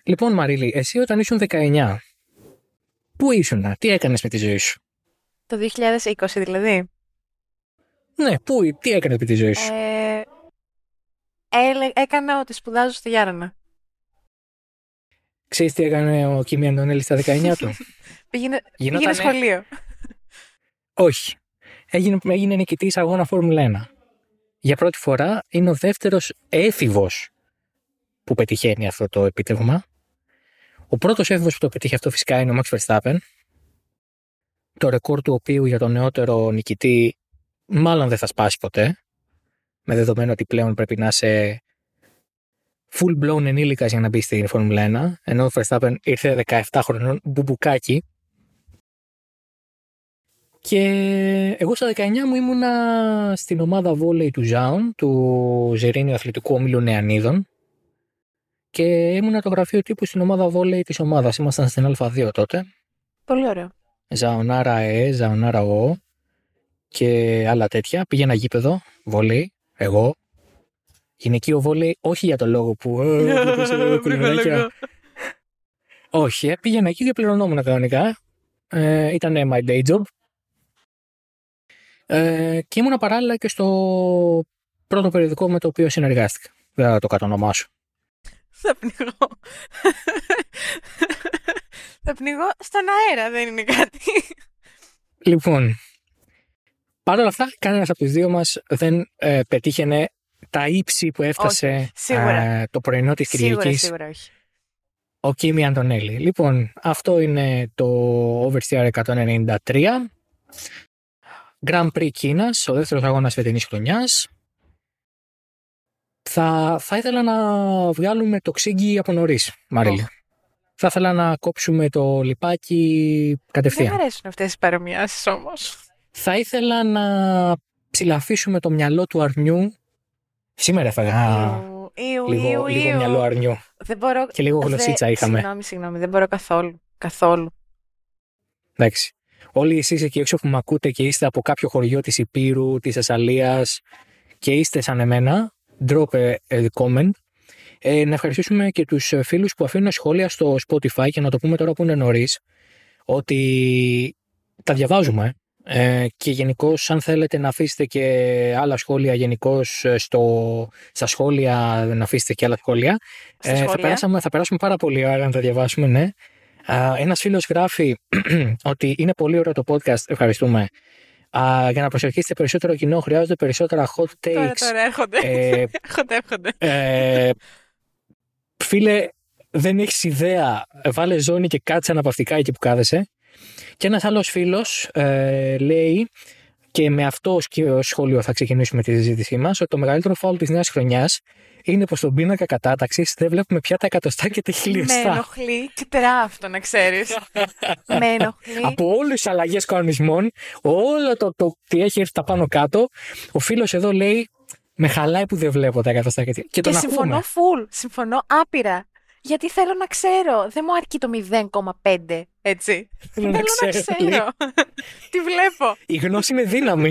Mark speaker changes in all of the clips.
Speaker 1: Λοιπόν, Μαρίλη, εσύ όταν ήσουν 19, πού ήσουνα, τι έκανες με τη ζωή σου?
Speaker 2: Το 2020 δηλαδή.
Speaker 1: Ναι, τι έκανες με τη ζωή σου?
Speaker 2: Έκανα ότι σπουδάζω στη Γιάννενα.
Speaker 1: Ξέρεις τι έκανε ο Κίμι Αντωνέλη στα 19 του?
Speaker 2: Πήγαινε σχολείο.
Speaker 1: Όχι. Έγινε νικητής αγώνα Φόρμουλα 1. Για πρώτη φορά είναι ο δεύτερος έφηβος που πετυχαίνει αυτό το επίτευγμα. Ο πρώτος έφηβος που το πετύχει αυτό φυσικά είναι ο Max Verstappen. Το ρεκόρ του οποίου για τον νεότερο νικητή μάλλον δεν θα σπάσει ποτέ. Με δεδομένο ότι πλέον πρέπει να είσαι full blown ενήλικας για να μπει στην Φόρμουλα 1. Ενώ ο Verstappen ήρθε 17 χρονών μπουμπουκάκι. Και εγώ στα 19 μου ήμουνα στην ομάδα βόλεϊ του ΖΑΟΝ, του Ζερίνιου Αθλητικού Ομίλου Νεανίδων, και ήμουνα το γραφείο τύπου στην ομάδα βόλεϊ της ομάδας. Ήμασταν στην Α2 τότε.
Speaker 2: Πολύ ωραίο.
Speaker 1: Ζαονάρα Ζαονάρα Ο και άλλα τέτοια. Πήγαινα γήπεδο, βόλεϊ, εγώ. Γυναικείο βόλεϊ, όχι για το λόγο που. Όχι, πήγαινα εκεί και πληρωνόμουν κανονικά. Ήταν my day job. Και ήμουνα παράλληλα και στο πρώτο περιοδικό με το οποίο συνεργάστηκα. Δεν θα το κατονομάσω.
Speaker 2: Θα πνιγώ. Θα πνιγώ στον αέρα, δεν είναι κάτι.
Speaker 1: Λοιπόν, παρ' όλα αυτά, κανένας από τους δύο μας δεν πετύχαινε τα ύψη που έφτασε το πρωινό της Κυριακής.
Speaker 2: Σίγουρα όχι.
Speaker 1: Ο Κίμι Αντωνέλη. Λοιπόν, αυτό είναι το Oversteer 193. Grand Prix Κίνας, ο δεύτερος αγώνας φετινής χρονιάς. Θα ήθελα να βγάλουμε το ξύγκι από νωρίς, Μαρίλη. Θα ήθελα να κόψουμε το λιπάκι κατευθείαν.
Speaker 2: Δεν μου αρέσουν αυτές οι παρομοιάσεις όμως.
Speaker 1: Θα ήθελα να ψηλαφίσουμε το μυαλό του αρνιού. Σήμερα έφαγα λίγο μυαλό αρνιού.
Speaker 2: Δεν μπορώ...
Speaker 1: Και λίγο γλωσσίτσα είχαμε.
Speaker 2: Συγγνώμη, δεν μπορώ καθόλου.
Speaker 1: Εντάξει. Όλοι εσείς εκεί έξω που με ακούτε και είστε από κάποιο χωριό της Ηπείρου, της Θεσσαλίας και είστε σαν εμένα, drop a comment. Να ευχαριστήσουμε και τους φίλους που αφήνουν σχόλια στο Spotify και να το πούμε τώρα που είναι νωρίς, ότι τα διαβάζουμε. Και γενικώς αν θέλετε να αφήσετε και άλλα σχόλια, γενικώς στα σχόλια να αφήσετε και άλλα σχόλια, θα περάσουμε πάρα πολύ ώρα να τα διαβάσουμε, ναι. Ένας φίλος γράφει ότι είναι πολύ ωραίο το podcast, ευχαριστούμε. Για να προσελκύσετε περισσότερο κοινό χρειάζονται περισσότερα hot takes.
Speaker 2: Τώρα έρχονται.
Speaker 1: Φίλε, δεν έχεις ιδέα. Βάλε ζώνη και κάτσε αναπαυτικά εκεί που κάθεσαι. Και ένας άλλος φίλος λέει, και με αυτό σχόλιο θα ξεκινήσουμε τη συζήτησή μας, ότι το μεγαλύτερο φάουλ της νέας χρονιάς είναι πως στον πίνακα κατάταξης δεν βλέπουμε πια τα εκατοστά και τα χιλιοστά.
Speaker 2: Με ενοχλεί και αυτό να ξέρεις. Με ενοχλεί.
Speaker 1: Από όλες τις αλλαγές κανονισμών, όλο το τι έχει έρθει τα πάνω κάτω, ο φίλος εδώ λέει, με χαλάει που δεν βλέπω τα εκατοστά και τον
Speaker 2: συμφωνώ full, συμφωνώ άπειρα. Γιατί θέλω να ξέρω. Δεν μου αρκεί το 0,5, έτσι. Θέλω να ξέρω. Τι βλέπω.
Speaker 1: Η γνώση είναι δύναμη.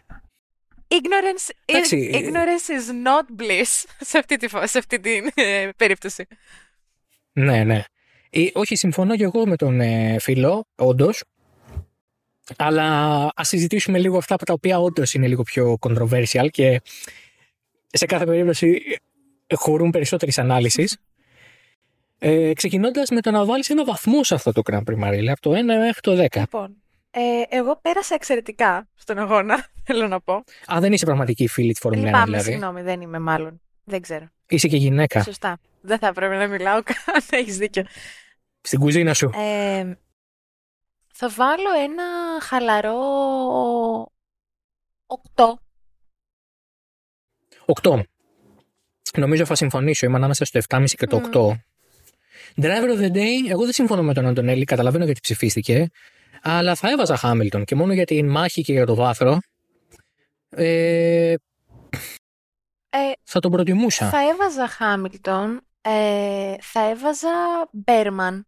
Speaker 2: Ignorance is not bliss σε αυτή την περίπτωση.
Speaker 1: Ναι. Όχι, συμφωνώ και εγώ με τον φίλο, όντως. Αλλά ας συζητήσουμε λίγο αυτά τα οποία όντως είναι λίγο πιο controversial και σε κάθε περίπτωση χωρούν περισσότερης ανάλυσης. Ξεκινώντας με το να βάλεις ένα βαθμό σε αυτό το Grand Prix, Μαρίλη, από το 1 μέχρι το 10.
Speaker 2: Λοιπόν, εγώ πέρασα εξαιρετικά στον αγώνα, θέλω να πω.
Speaker 1: Δεν είσαι πραγματική φίλη της Φόρμουλα 1, δηλαδή.
Speaker 2: Συγγνώμη, δεν είμαι μάλλον. Δεν ξέρω.
Speaker 1: Είσαι και γυναίκα.
Speaker 2: Σωστά. Δεν θα πρέπει να μιλάω καν, έχεις δίκιο.
Speaker 1: Στην κουζίνα σου.
Speaker 2: Θα βάλω ένα χαλαρό 8.
Speaker 1: 8. Νομίζω θα συμφωνήσω. Είμαι ανάμεσα στο 7,5 και το 8. Driver of the Day, εγώ δεν συμφωνώ με τον Αντωνέλη, καταλαβαίνω γιατί ψηφίστηκε, αλλά θα έβαζα Χάμιλτον και μόνο για την μάχη και για το βάθρο θα τον προτιμούσα.
Speaker 2: Θα έβαζα Χάμιλτον, θα έβαζα Μπέρμαν.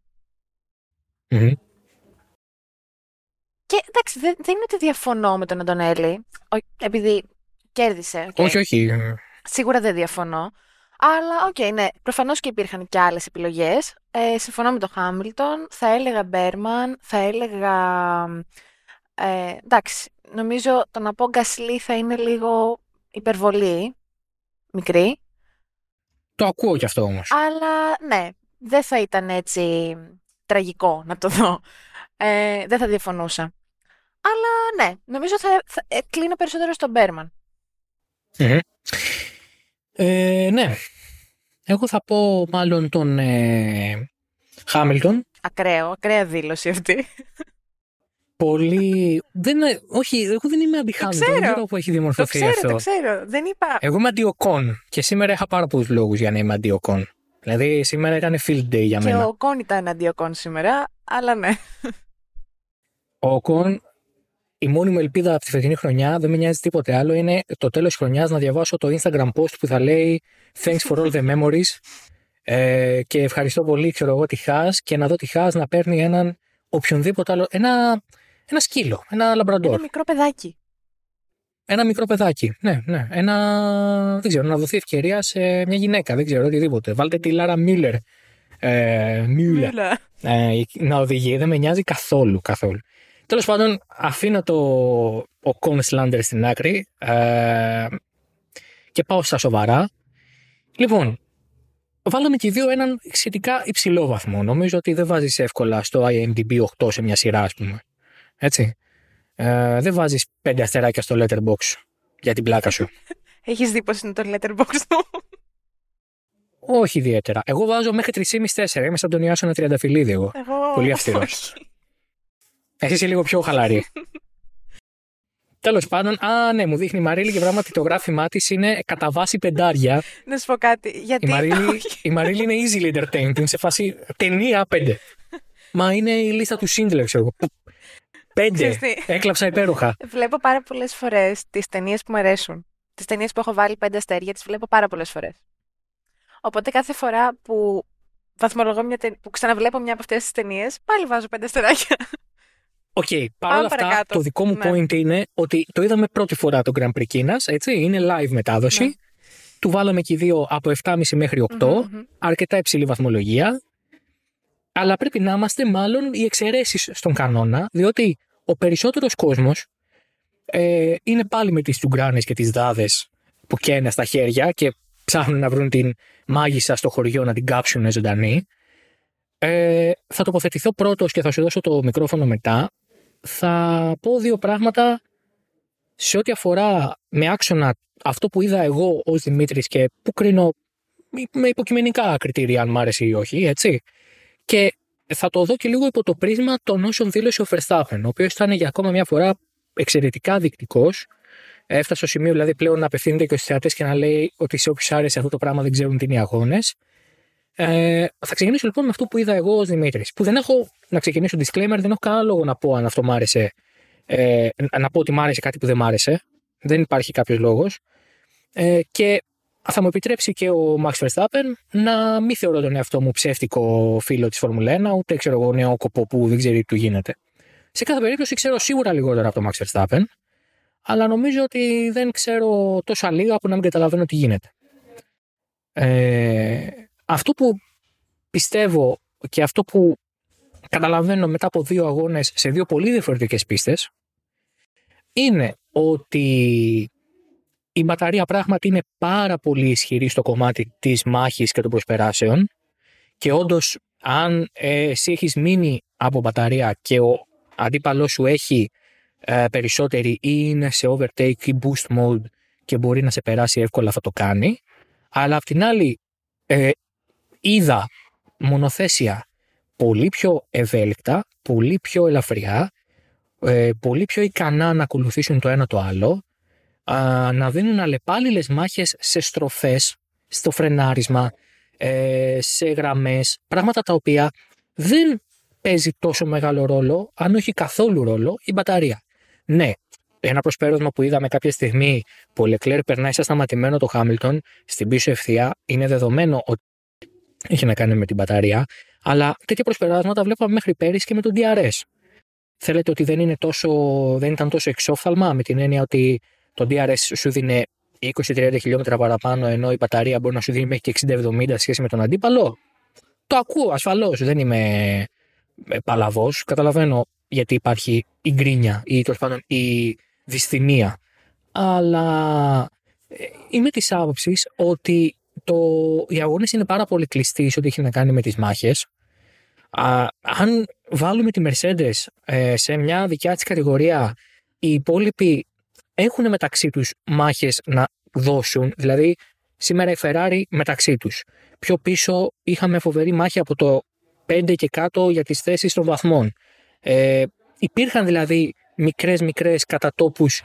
Speaker 2: Και εντάξει, δεν είναι ότι διαφωνώ με τον Αντωνέλη, επειδή κέρδισε.
Speaker 1: Όχι.
Speaker 2: Σίγουρα δεν διαφωνώ. Αλλά, οκ, ναι, προφανώς και υπήρχαν και άλλες επιλογές. Συμφωνώ με τον Χάμιλτον. Θα έλεγα Μπέρμαν, θα έλεγα... εντάξει, νομίζω το να πω Γκασλί θα είναι λίγο υπερβολή, μικρή.
Speaker 1: Το ακούω κι αυτό όμως.
Speaker 2: Αλλά, ναι, δεν θα ήταν έτσι τραγικό να το δω. Δεν θα διαφωνούσα. Αλλά, ναι, νομίζω θα κλείνω περισσότερο στον Μπέρμαν.
Speaker 1: Ναι. Εγώ θα πω μάλλον τον Χάμιλτον.
Speaker 2: Ακραία δήλωση αυτή.
Speaker 1: Πολύ. Όχι, εγώ δεν είμαι αντι-Χάμιλτον. Δεν ξέρω που έχει δημορφωθεί αυτό.
Speaker 2: Το ξέρω. Δεν είπα.
Speaker 1: Εγώ είμαι αντι-Οκόν. Και σήμερα είχα πάρα πολλούς λόγους για να είμαι αντι-Οκόν. Δηλαδή σήμερα ήταν field day για μένα.
Speaker 2: Και ο Οκόν ήταν αντι-Οκόν σήμερα, αλλά ναι.
Speaker 1: Ο Οκόν, η μόνη μου ελπίδα από τη φετινή χρονιά, δεν με νοιάζει τίποτε άλλο, είναι το τέλος χρονιάς να διαβάσω το Instagram post που θα λέει Thanks for all the memories. Και ευχαριστώ πολύ, ξέρω εγώ, τη Χάς, και να δω τη Χάς να παίρνει έναν οποιονδήποτε άλλο. Ένα σκύλο, ένα λαμπραντόρ.
Speaker 2: Ένα μικρό παιδάκι.
Speaker 1: Ένα μικρό παιδάκι. Ναι. Δεν ξέρω, να δοθεί ευκαιρία σε μια γυναίκα, δεν ξέρω, οτιδήποτε. Βάλτε τη Λάρα Μιούλερ. Να οδηγεί, δεν με νοιάζει καθόλου. Τέλος πάντων, αφήνω ο Κόνσλαντερ στην άκρη και πάω στα σοβαρά. Λοιπόν, βάλαμε και οι δύο έναν σχετικά υψηλό βαθμό. Νομίζω ότι δεν βάζεις εύκολα στο IMDb 8 σε μια σειρά, ας πούμε. Έτσι. Δεν βάζεις 5 αστεράκια στο Letterboxd για την πλάκα σου.
Speaker 2: Έχεις δει πώς είναι το Letterboxd μου?
Speaker 1: Όχι ιδιαίτερα. Εγώ βάζω μέχρι 3,5-4. Είμαι σαν τον Ιάσονα Τριανταφυλλίδη εγώ. Πολύ αυστηρός. Εσύ είσαι λίγο πιο χαλαρή. Τέλος πάντων, ναι, μου δείχνει η Μαρίλη και πράγματι το γράφημά της είναι κατά βάση 5.
Speaker 2: Να σου πω κάτι. Γιατί...
Speaker 1: Η Μαρίλη είναι easily entertained. Είναι σε φάση ταινία 5. Μα είναι η λίστα του Schindler, ξέρω εγώ. 5. Έκλαψα υπέροχα.
Speaker 2: Βλέπω πάρα πολλές φορές τις ταινίες που μου αρέσουν. Τις ταινίες που έχω βάλει 5 αστέρια, τις βλέπω πάρα πολλές φορές. Οπότε κάθε φορά που βαθμολογώ που ξαναβλέπω μια από αυτές τις ταινίες, πάλι βάζω 5 αστεράκια.
Speaker 1: Οκ, παρόλα αυτά, το δικό μου point είναι ότι το είδαμε πρώτη φορά το Grand Prix Κίνας, έτσι, είναι live μετάδοση. Ναι. Του βάλαμε και οι δύο από 7,5 μέχρι 8, αρκετά υψηλή βαθμολογία. Αλλά πρέπει να είμαστε μάλλον οι εξαιρέσεις στον κανόνα, διότι ο περισσότερος κόσμος είναι πάλι με τις τσουγκράνες και τις δάδες που καίνε στα χέρια και ψάχνουν να βρουν την μάγισσα στο χωριό να την κάψουν ζωντανή. Θα τοποθετηθώ πρώτος και θα σου δώσω το μικρόφωνο μετά. Θα πω δύο πράγματα σε ό,τι αφορά με άξονα αυτό που είδα εγώ ως Δημήτρης και που κρίνω με υποκειμενικά κριτήρια αν μ' άρεσε ή όχι, έτσι. Και θα το δω και λίγο υπό το πρίσμα των όσων δήλωσε ο Verstappen, ο οποίος ήταν για ακόμα μια φορά εξαιρετικά δεικτικός. Έφτασε στο σημείο δηλαδή πλέον να απευθύνεται και στους θεατές και να λέει ότι σε όποιους άρεσε αυτό το πράγμα δεν ξέρουν τι είναι οι αγώνες. Θα ξεκινήσω λοιπόν με αυτό που είδα εγώ ως Δημήτρης. Που δεν έχω, να ξεκινήσω disclaimer, δεν έχω κανένα λόγο να πω αν αυτό μ' άρεσε, να πω ότι μ' άρεσε κάτι που δεν μ' άρεσε. Δεν υπάρχει κάποιος λόγος. Και θα μου επιτρέψει και ο Max Verstappen να μην θεωρώ τον εαυτό μου ψεύτικο φίλο της Φόρμουλα 1, ούτε ξέρω εγώ νεόκοπο που δεν ξέρει τι του γίνεται. Σε κάθε περίπτωση ξέρω σίγουρα λιγότερα από τον Max Verstappen, αλλά νομίζω ότι δεν ξέρω τόσα λίγα που να μην καταλαβαίνω τι γίνεται. Αυτό που πιστεύω και αυτό που καταλαβαίνω μετά από δύο αγώνες σε δύο πολύ διαφορετικές πίστες είναι ότι η μπαταρία πράγματι είναι πάρα πολύ ισχυρή στο κομμάτι της μάχης και των προσπεράσεων και όντως αν εσύ έχεις μείνει από μπαταρία και ο αντίπαλός σου έχει περισσότερη ή είναι σε overtake ή boost mode και μπορεί να σε περάσει εύκολα, θα το κάνει. Αλλά απ' την άλλη είδα μονοθέσια πολύ πιο ευέλικτα, πολύ πιο ελαφριά, πολύ πιο ικανά να ακολουθήσουν το ένα το άλλο, να δίνουν αλλεπάλληλες μάχες σε στροφές, στο φρενάρισμα, σε γραμμές, πράγματα τα οποία δεν παίζει τόσο μεγάλο ρόλο, αν όχι καθόλου ρόλο, η μπαταρία. Ναι, ένα προσπέρασμα που είδαμε κάποια στιγμή που ο Leclerc περνάει σαν σταματημένο το Hamilton στην πίσω ευθεία, είναι δεδομένο ότι έχει να κάνει με την μπαταρία, αλλά τέτοια προσπεράσματα βλέπαμε μέχρι πέρυσι και με τον DRS. Θέλετε ότι δεν ήταν τόσο εξόφθαλμα, με την έννοια ότι το DRS σου δίνει 20-30 χιλιόμετρα παραπάνω, ενώ η μπαταρία μπορεί να σου δίνει μέχρι και 60-70 σχέση με τον αντίπαλο. Το ακούω ασφαλώς, δεν είμαι παλαβός. Καταλαβαίνω γιατί υπάρχει η γκρίνια ή τέλος πάντων η δυσθυμία. Αλλά είμαι της άποψης ότι οι αγώνες είναι πάρα πολύ κλειστοί σε ό,τι έχει να κάνει με τις μάχες. Αν βάλουμε τη Mercedes σε μια δικιά της κατηγορία, οι υπόλοιποι έχουν μεταξύ τους μάχες να δώσουν. Δηλαδή, σήμερα η Ferrari μεταξύ τους. Πιο πίσω είχαμε φοβερή μάχη από το 5 και κάτω για τις θέσεις των βαθμών. Υπήρχαν δηλαδή μικρές κατά τόπους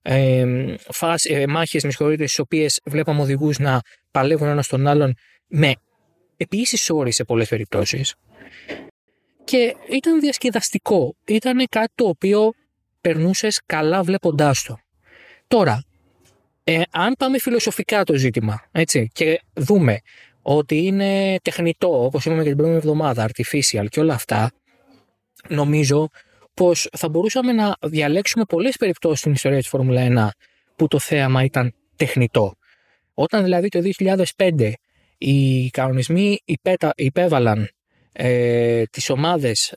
Speaker 1: μάχες, στις οποίες βλέπαμε οδηγούς να παλεύουν ένας τον άλλον με επί ίσης όρης σε πολλές περιπτώσεις. Και ήταν διασκεδαστικό. Ήταν κάτι το οποίο περνούσες καλά βλέποντάς το. Τώρα, αν πάμε φιλοσοφικά το ζήτημα, έτσι, και δούμε ότι είναι τεχνητό, όπως είπαμε και την προηγούμενη εβδομάδα, artificial και όλα αυτά, νομίζω πως θα μπορούσαμε να διαλέξουμε πολλές περιπτώσεις στην ιστορία της Φόρμουλα 1 που το θέαμα ήταν τεχνητό. Όταν δηλαδή το 2005 οι κανονισμοί επέβαλαν τις ομάδες,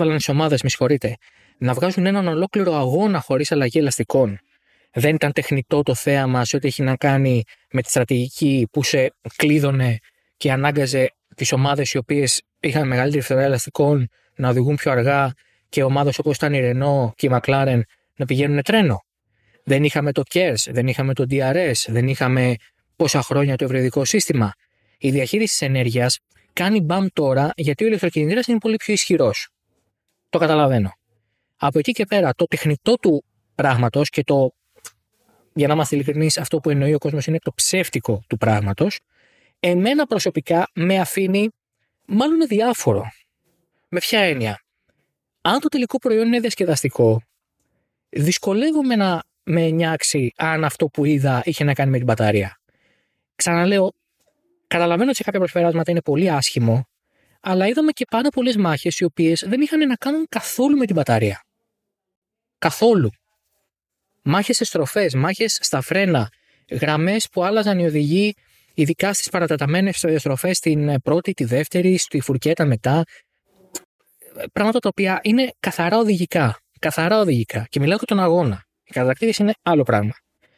Speaker 1: να βγάζουν έναν ολόκληρο αγώνα χωρίς αλλαγή ελαστικών. Δεν ήταν τεχνητό το θέαμα σε ό,τι έχει να κάνει με τη στρατηγική που σε κλείδωνε και ανάγκαζε τις ομάδες οι οποίες είχαν μεγαλύτερη φθορά ελαστικών να οδηγούν πιο αργά και ομάδες όπως ήταν η Renault και η McLaren να πηγαίνουν τρένο. Δεν είχαμε το KERS, δεν είχαμε το DRS, δεν είχαμε πόσα χρόνια το ευρυδικό σύστημα. Η διαχείριση της ενέργειας κάνει μπαμ τώρα γιατί ο ηλεκτροκινητήρας είναι πολύ πιο ισχυρός. Το καταλαβαίνω. Από εκεί και πέρα το τεχνητό του πράγματος και το, για να είμαστε ειλικρινείς, αυτό που εννοεί ο κόσμος είναι το ψεύτικο του πράγματος, εμένα προσωπικά με αφήνει μάλλον διάφορο. Με ποια έννοια? Αν το τελικό προϊόν είναι διασκεδαστικό, δυσκολεύομαι να με νιάξει αν αυτό που είδα είχε να κάνει με την μπαταρία. Ξαναλέω, καταλαβαίνω ότι σε κάποια προσφεράσματα είναι πολύ άσχημο, αλλά είδαμε και πάρα πολλές μάχες οι οποίες δεν είχαν να κάνουν καθόλου με την μπαταρία. Καθόλου. Μάχες σε στροφές, μάχες στα φρένα, γραμμές που άλλαζαν οι οδηγοί, ειδικά στις παρατεταμένες στροφές, την πρώτη, τη δεύτερη, στη φουρκέτα μετά. Πράγματα τα οποία είναι καθαρά οδηγικά. Καθαρά οδηγικά. Και μιλάω για τον αγώνα. Οι κατακτήρες είναι άλλο πράγμα.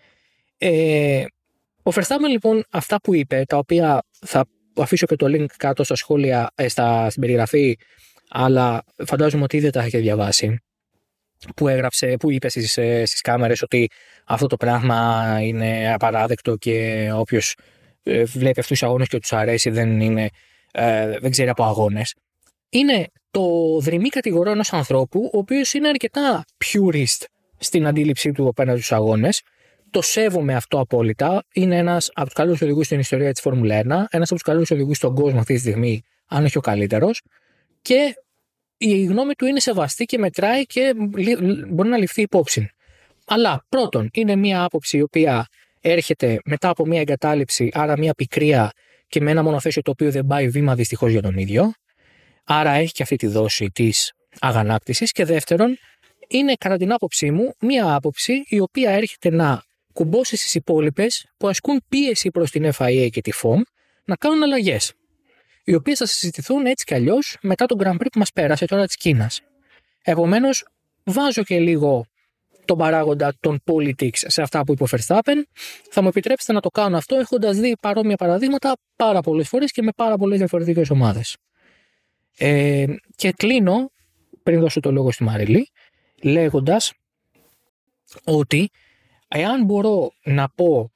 Speaker 1: Ο Verstappen λοιπόν αυτά που είπε, τα οποία θα αφήσω και το link κάτω στα σχόλια, στην περιγραφή, αλλά φαντάζομαι ότι δεν τα έχετε διαβάσει, που είπε στις κάμερες ότι αυτό το πράγμα είναι απαράδεκτο και όποιος βλέπει αυτούς τους αγώνες και τους αρέσει δεν ξέρει από αγώνες. Είναι το δρυμή κατηγορώ ενός ανθρώπου ο οποίος είναι αρκετά purist στην αντίληψή του απέναντι στους αγώνες. Το σέβομαι αυτό απόλυτα. Είναι ένας από τους καλύτερους οδηγούς στην ιστορία της Φόρμουλα 1, ένας από τους καλύτερους οδηγούς στον κόσμο αυτή τη στιγμή, αν όχι ο καλύτερος. Και η γνώμη του είναι σεβαστή και μετράει και μπορεί να ληφθεί υπόψη. Αλλά πρώτον, είναι μια άποψη η οποία έρχεται μετά από μια εγκατάλειψη, άρα μια πικρία και με ένα μονοθέσιο το οποίο δεν πάει βήμα δυστυχώς για τον ίδιο. Άρα έχει και αυτή τη δόση της αγανάκτησης. Και δεύτερον, είναι κατά την άποψή μου μια άποψη η οποία έρχεται να κουμπώσει στις υπόλοιπες που ασκούν πίεση προς την FIA και τη FOM να κάνουν αλλαγές, οι οποίες θα συζητηθούν έτσι κι αλλιώς μετά τον Grand Prix που μας πέρασε τώρα της Κίνας. Επομένως, βάζω και λίγο τον παράγοντα των politics σε αυτά που είπε ο Verstappen. Θα μου επιτρέψετε να το κάνω αυτό έχοντας δει παρόμοια παραδείγματα πάρα πολλές φορές και με πάρα πολλές διαφορετικές ομάδες. Και κλείνω, πριν δώσω το λόγο στη Μαριλή, λέγοντας ότι εάν μπορώ να πω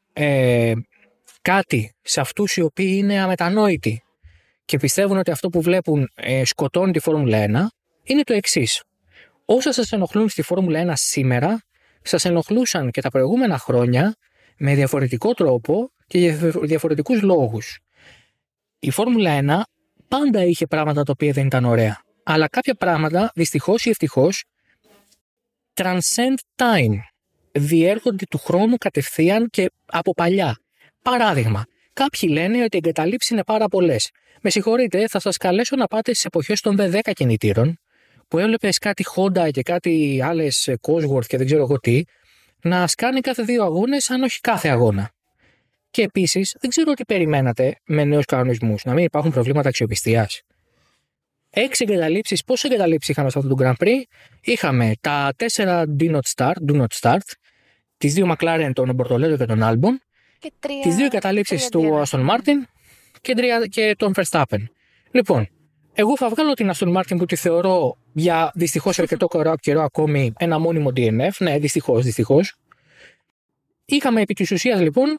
Speaker 1: κάτι σε αυτούς οι οποίοι είναι αμετανόητοι και πιστεύουν ότι αυτό που βλέπουν σκοτώνει τη Φόρμουλα 1, είναι το εξής. Όσα σας ενοχλούν στη Φόρμουλα 1 σήμερα, σας ενοχλούσαν και τα προηγούμενα χρόνια με διαφορετικό τρόπο και για διαφορετικούς λόγους. Η Φόρμουλα 1 πάντα είχε πράγματα τα οποία δεν ήταν ωραία. Αλλά κάποια πράγματα, δυστυχώς ή ευτυχώς, transcend time. Διέρχονται του χρόνου κατευθείαν και από παλιά. Παράδειγμα, κάποιοι λένε ότι οι εγκαταλείψεις είναι πάρα πολλές. Με συγχωρείτε, θα σας καλέσω να πάτε στις εποχές των V10 κινητήρων, που έβλεπες κάτι Honda και κάτι άλλες Cosworth και δεν ξέρω εγώ τι, να σκάνει κάθε 2 αγώνες, αν όχι κάθε αγώνα. Και επίσης, δεν ξέρω τι περιμένατε με νέους κανονισμούς, να μην υπάρχουν προβλήματα αξιοπιστίας. 6 εγκαταλείψεις, πόσες εγκαταλείψεις είχαμε σε αυτό το Grand Prix? Είχαμε τα 4 do not start, τις 2 McLaren, τον Μπορτολέτο και τον Albon, τις 2 εγκαταλείψεις του Aston Martin και τον Verstappen. Λοιπόν, εγώ θα βγάλω την Aston Martin που τη θεωρώ για δυστυχώς αρκετό καιρό ακόμη ένα μόνιμο DNF. Ναι, δυστυχώς. Είχαμε επί της ουσίας λοιπόν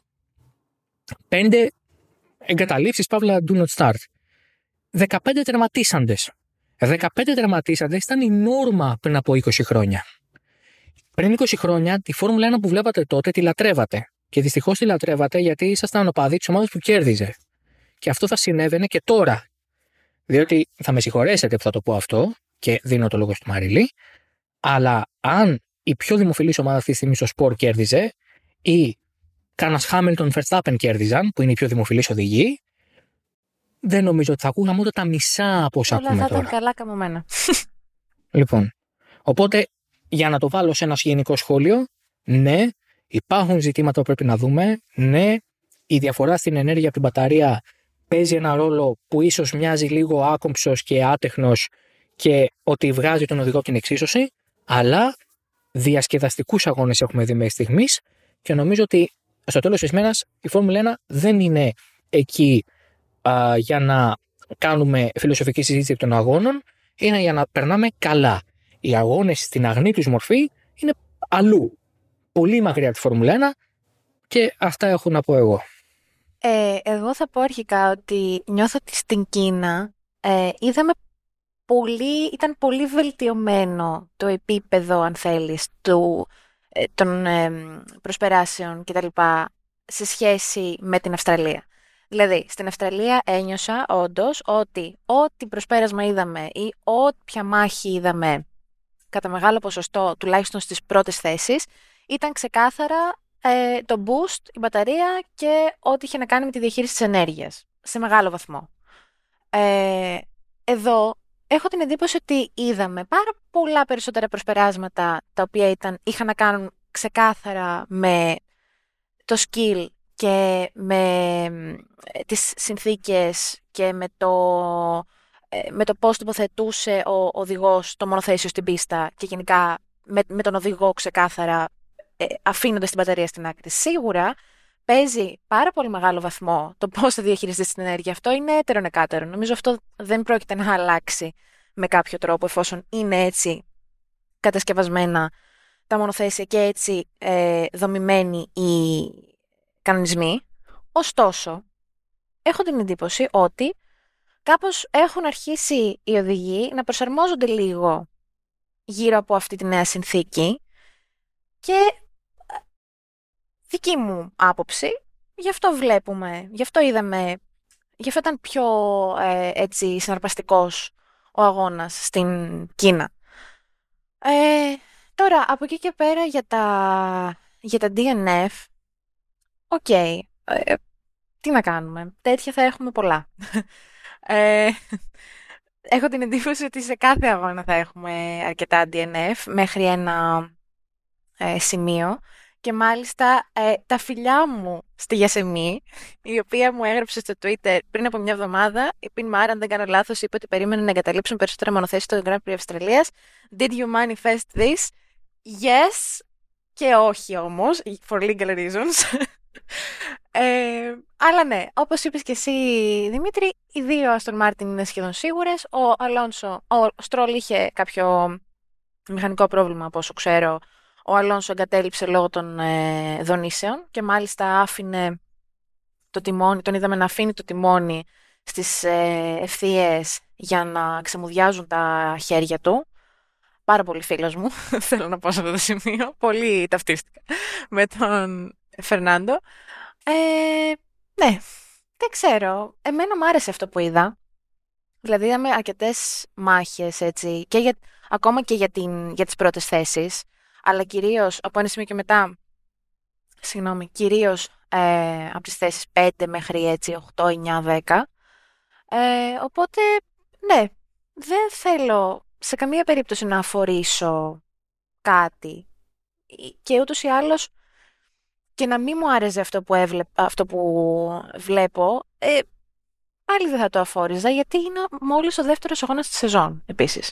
Speaker 1: 5 εγκαταλείψεις, παύλα do not start. 15 τερματίσαντες. 15 τερματίσαντες ήταν η νόρμα πριν από 20 χρόνια. Πριν 20 χρόνια τη Φόρμουλα 1 που βλέπατε τότε τη λατρεύατε. Και δυστυχώς τη λατρεύατε γιατί ήσασταν οπαδοί της ομάδας που κέρδιζε. Και αυτό θα συνέβαινε και τώρα. Διότι θα με συγχωρέσετε που θα το πω αυτό και δίνω το λόγο στη Μαριλή, αλλά αν η πιο δημοφιλής ομάδα αυτή τη στιγμή στο σπορ κέρδιζε ή κάνας Χάμιλτον Verstappen κέρδιζαν, που είναι οι πιο δημοφιλείς οδηγοί, δεν νομίζω ότι θα ακούγαμε ούτε τα μισά από όσα ακούμε τώρα.
Speaker 2: Όλα θα ήταν καλά καμωμένα.
Speaker 1: Λοιπόν, οπότε για να το βάλω σε ένα γενικό σχόλιο, ναι, υπάρχουν ζητήματα που πρέπει να δούμε, ναι, η διαφορά στην ενέργεια από την μπαταρία παίζει ένα ρόλο που ίσως μοιάζει λίγο άκομψος και άτεχνος και ότι βγάζει τον οδηγό από την εξίσωση, αλλά διασκεδαστικούς αγώνες έχουμε δει μέχρι στιγμής και νομίζω ότι στο τέλος της μέρας η Φόρμουλα 1 δεν είναι εκεί για να κάνουμε φιλοσοφική συζήτηση των αγώνων, είναι για να περνάμε καλά. Οι αγώνες στην αγνή τους μορφή είναι αλλού, πολύ μακριά από τη Φόρμουλα 1 και αυτά έχω να πω εγώ.
Speaker 2: Εγώ θα πω αρχικά ότι νιώθω ότι στην Κίνα είδαμε ήταν πολύ βελτιωμένο το επίπεδο, αν θέλεις, των προσπεράσεων κτλ. Σε σχέση με την Αυστραλία. Δηλαδή, στην Αυστραλία ένιωσα όντως ότι ό,τι προσπέρασμα είδαμε ή όποια μάχη είδαμε κατά μεγάλο ποσοστό, τουλάχιστον στις πρώτες θέσεις, ήταν ξεκάθαρα το boost, η μπαταρία και ό,τι είχε να κάνει με τη διαχείριση της ενέργειας, σε μεγάλο βαθμό. Εδώ έχω την εντύπωση ότι είδαμε πάρα πολλά περισσότερα προσπεράσματα τα οποία είχαν να κάνουν ξεκάθαρα με το skill και με τις συνθήκες και με το πώς τοποθετούσε ο οδηγός το μονοθέσιο στην πίστα και γενικά με τον οδηγό ξεκάθαρα αφήνοντας την μπαταρία στην άκρη. Σίγουρα παίζει πάρα πολύ μεγάλο βαθμό το πώς θα διαχειριστείς την ενέργεια. Αυτό είναι έτερον εκάτερον. Νομίζω αυτό δεν πρόκειται να αλλάξει με κάποιο τρόπο εφόσον είναι έτσι κατασκευασμένα τα μονοθέσια και έτσι δομημένοι οι κανονισμοί. Ωστόσο, έχω την εντύπωση ότι κάπως έχουν αρχίσει οι οδηγοί να προσαρμόζονται λίγο γύρω από αυτή τη νέα συνθήκη και δική μου άποψη, γι' αυτό βλέπουμε, γι' αυτό είδαμε, γι' αυτό ήταν πιο έτσι συναρπαστικός ο αγώνας στην Κίνα. Τώρα, από εκεί και πέρα για τα DNF, οκ, τι να κάνουμε, τέτοια θα έχουμε πολλά. Έχω την εντύπωση ότι σε κάθε αγώνα θα έχουμε αρκετά DNF μέχρι ένα σημείο και μάλιστα τα φιλιά μου στη Γιασεμί, η οποία μου έγραψε στο Twitter πριν από μια εβδομάδα, η Πιν Μάρα, αν δεν κάνω λάθος, είπε ότι περίμενε να εγκαταλείψουν περισσότερα μονοθέσεις στο Grand Prix Αυστραλίας. Did you manifest this? Yes και όχι όμως, for legal reasons. Αλλά ναι, όπως είπες και εσύ Δημήτρη, οι δύο Aston Martin είναι σχεδόν σίγουρες. Ο Stroll είχε κάποιο μηχανικό πρόβλημα από όσο ξέρω. Ο Αλόνσο εγκατέλειψε λόγω των δονήσεων και μάλιστα άφηνε το τιμόνι, τον είδαμε να αφήνει το τιμόνι στις ευθείες για να ξεμουδιάζουν τα χέρια του. Πάρα πολύ φίλος μου, θέλω να πω σε αυτό το σημείο. Πολύ ταυτίστηκα με τον Φερνάντο. Ναι, δεν ξέρω. Εμένα μου άρεσε αυτό που είδα. Δηλαδή είδαμε αρκετές μάχες έτσι, ακόμα και για τις πρώτες θέσεις, αλλά κυρίως από ένα σημείο και μετά, κυρίως από τις θέσεις 5 μέχρι έτσι 8, 9, 10. Οπότε, ναι, δεν θέλω σε καμία περίπτωση να αφορήσω κάτι. Και ούτως ή άλλως, και να μην μου άρεσε αυτό που βλέπω, πάλι δεν θα το αφόριζα, γιατί είναι μόλις ο δεύτερος αγώνας της σεζόν, επίσης.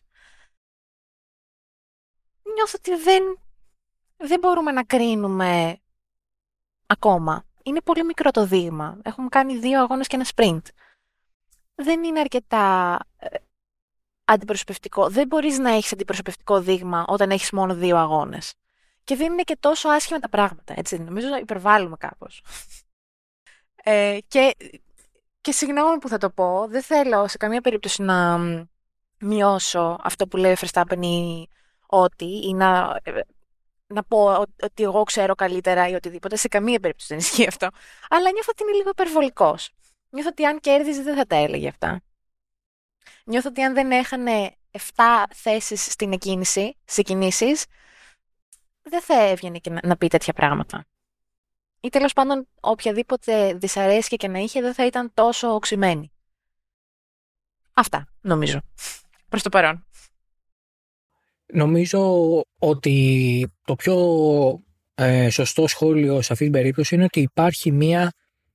Speaker 2: Νιώθω ότι δεν μπορούμε να κρίνουμε ακόμα. Είναι πολύ μικρό το δείγμα. Έχουμε κάνει 2 αγώνες και ένα sprint. Δεν είναι αρκετά αντιπροσωπευτικό. Δεν μπορείς να έχεις αντιπροσωπευτικό δείγμα όταν έχεις μόνο 2 αγώνες. Και δεν είναι και τόσο άσχημα τα πράγματα, έτσι. Νομίζω να υπερβάλλουμε κάπως. Και συγγνώμη που θα το πω, δεν θέλω σε καμία περίπτωση να μειώσω αυτό που λέει ο Verstappen ή να πω ότι εγώ ξέρω καλύτερα ή οτιδήποτε. Σε καμία περίπτωση δεν ισχύει αυτό. Αλλά νιώθω ότι είναι λίγο υπερβολικός. Νιώθω ότι αν κέρδιζε δεν θα τα έλεγε αυτά. Νιώθω ότι αν δεν έχανε 7 θέσεις σε κινήσεις, δεν θα έβγαινε και να πει τέτοια πράγματα. Ή τέλος πάντων οποιαδήποτε δυσαρέσκεια και να είχε δεν θα ήταν τόσο οξυμένη. Αυτά, νομίζω. Προς το παρόν.
Speaker 1: Νομίζω ότι το πιο σωστό σχόλιο σε αυτή την περίπτωση είναι ότι υπάρχει μία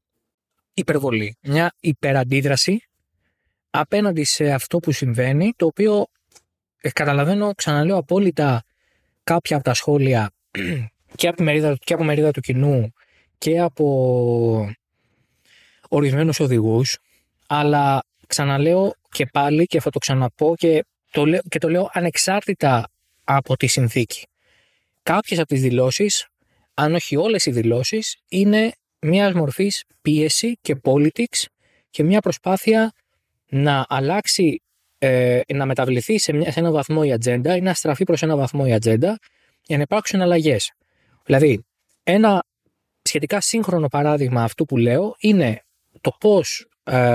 Speaker 1: υπερβολή, μια υπεραντίδραση απέναντι σε αυτό που συμβαίνει, το οποίο καταλαβαίνω, ξαναλέω απόλυτα κάποια από τα σχόλια και από μερίδα του κοινού και από ορισμένους οδηγούς, αλλά ξαναλέω και πάλι και θα το ξαναπώ και το λέω ανεξάρτητα από τη συνθήκη. Κάποιες από τις δηλώσεις, αν όχι όλες οι δηλώσεις, είναι μια μορφής πίεση και politics και μια προσπάθεια να αλλάξει, να μεταβληθεί σε ένα βαθμό η ατζέντα ή να στραφεί προς ένα βαθμό η ατζέντα για να υπάρξουν αλλαγές. Δηλαδή, ένα σχετικά σύγχρονο παράδειγμα αυτού που λέω είναι το πώς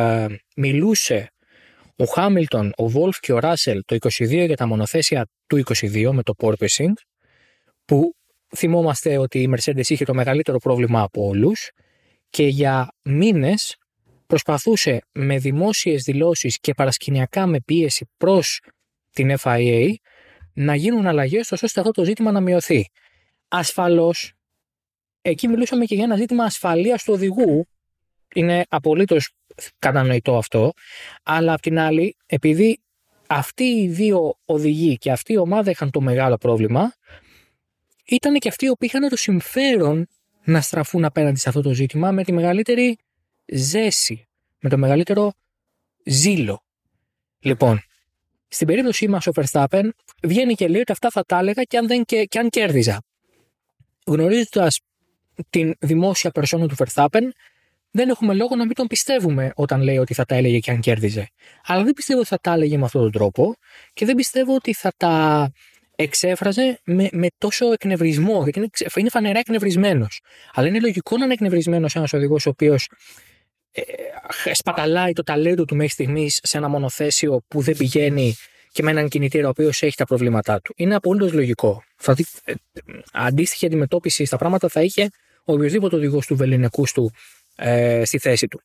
Speaker 1: μιλούσε ο Χάμιλτον, ο Βόλφ και ο Ράσελ το 22 για τα μονοθέσια του 22 με το porpoising, που θυμόμαστε ότι η Mercedes είχε το μεγαλύτερο πρόβλημα από όλους και για μήνες προσπαθούσε με δημόσιες δηλώσεις και παρασκηνιακά με πίεση προς την FIA να γίνουν αλλαγές ώστε αυτό το ζήτημα να μειωθεί. Ασφαλώς, εκεί μιλούσαμε και για ένα ζήτημα ασφαλείας του οδηγού. Είναι απολύτως κατανοητό αυτό, αλλά απ' την άλλη, επειδή αυτοί οι 2 οδηγοί και αυτή η ομάδα είχαν το μεγάλο πρόβλημα, ήταν και αυτοί οι οποίοι είχαν το συμφέρον να στραφούν απέναντι σε αυτό το ζήτημα με τη μεγαλύτερη ζέση, με το μεγαλύτερο ζήλο. Λοιπόν, στην περίπτωσή μας ο Verstappen βγαίνει και λέει ότι αυτά θα τα έλεγα και αν κέρδιζα. Γνωρίζοντας την δημόσια περσόνα του Verstappen, δεν έχουμε λόγο να μην τον πιστεύουμε όταν λέει ότι θα τα έλεγε και αν κέρδιζε. Αλλά δεν πιστεύω ότι θα τα έλεγε με αυτόν τον τρόπο και δεν πιστεύω ότι θα τα εξέφραζε με τόσο εκνευρισμό, γιατί είναι φανερά εκνευρισμένος. Αλλά είναι λογικό να είναι εκνευρισμένος ένας οδηγός ο οποίος σπαταλάει το ταλέντο του μέχρι στιγμής σε ένα μονοθέσιο που δεν πηγαίνει και με έναν κινητήρα ο οποίος έχει τα προβλήματά του. Είναι απολύτως λογικό. Αντίστοιχη αντιμετώπιση στα πράγματα θα είχε ο οποιοδήποτε οδηγός του βεληνικούς του στη θέση του.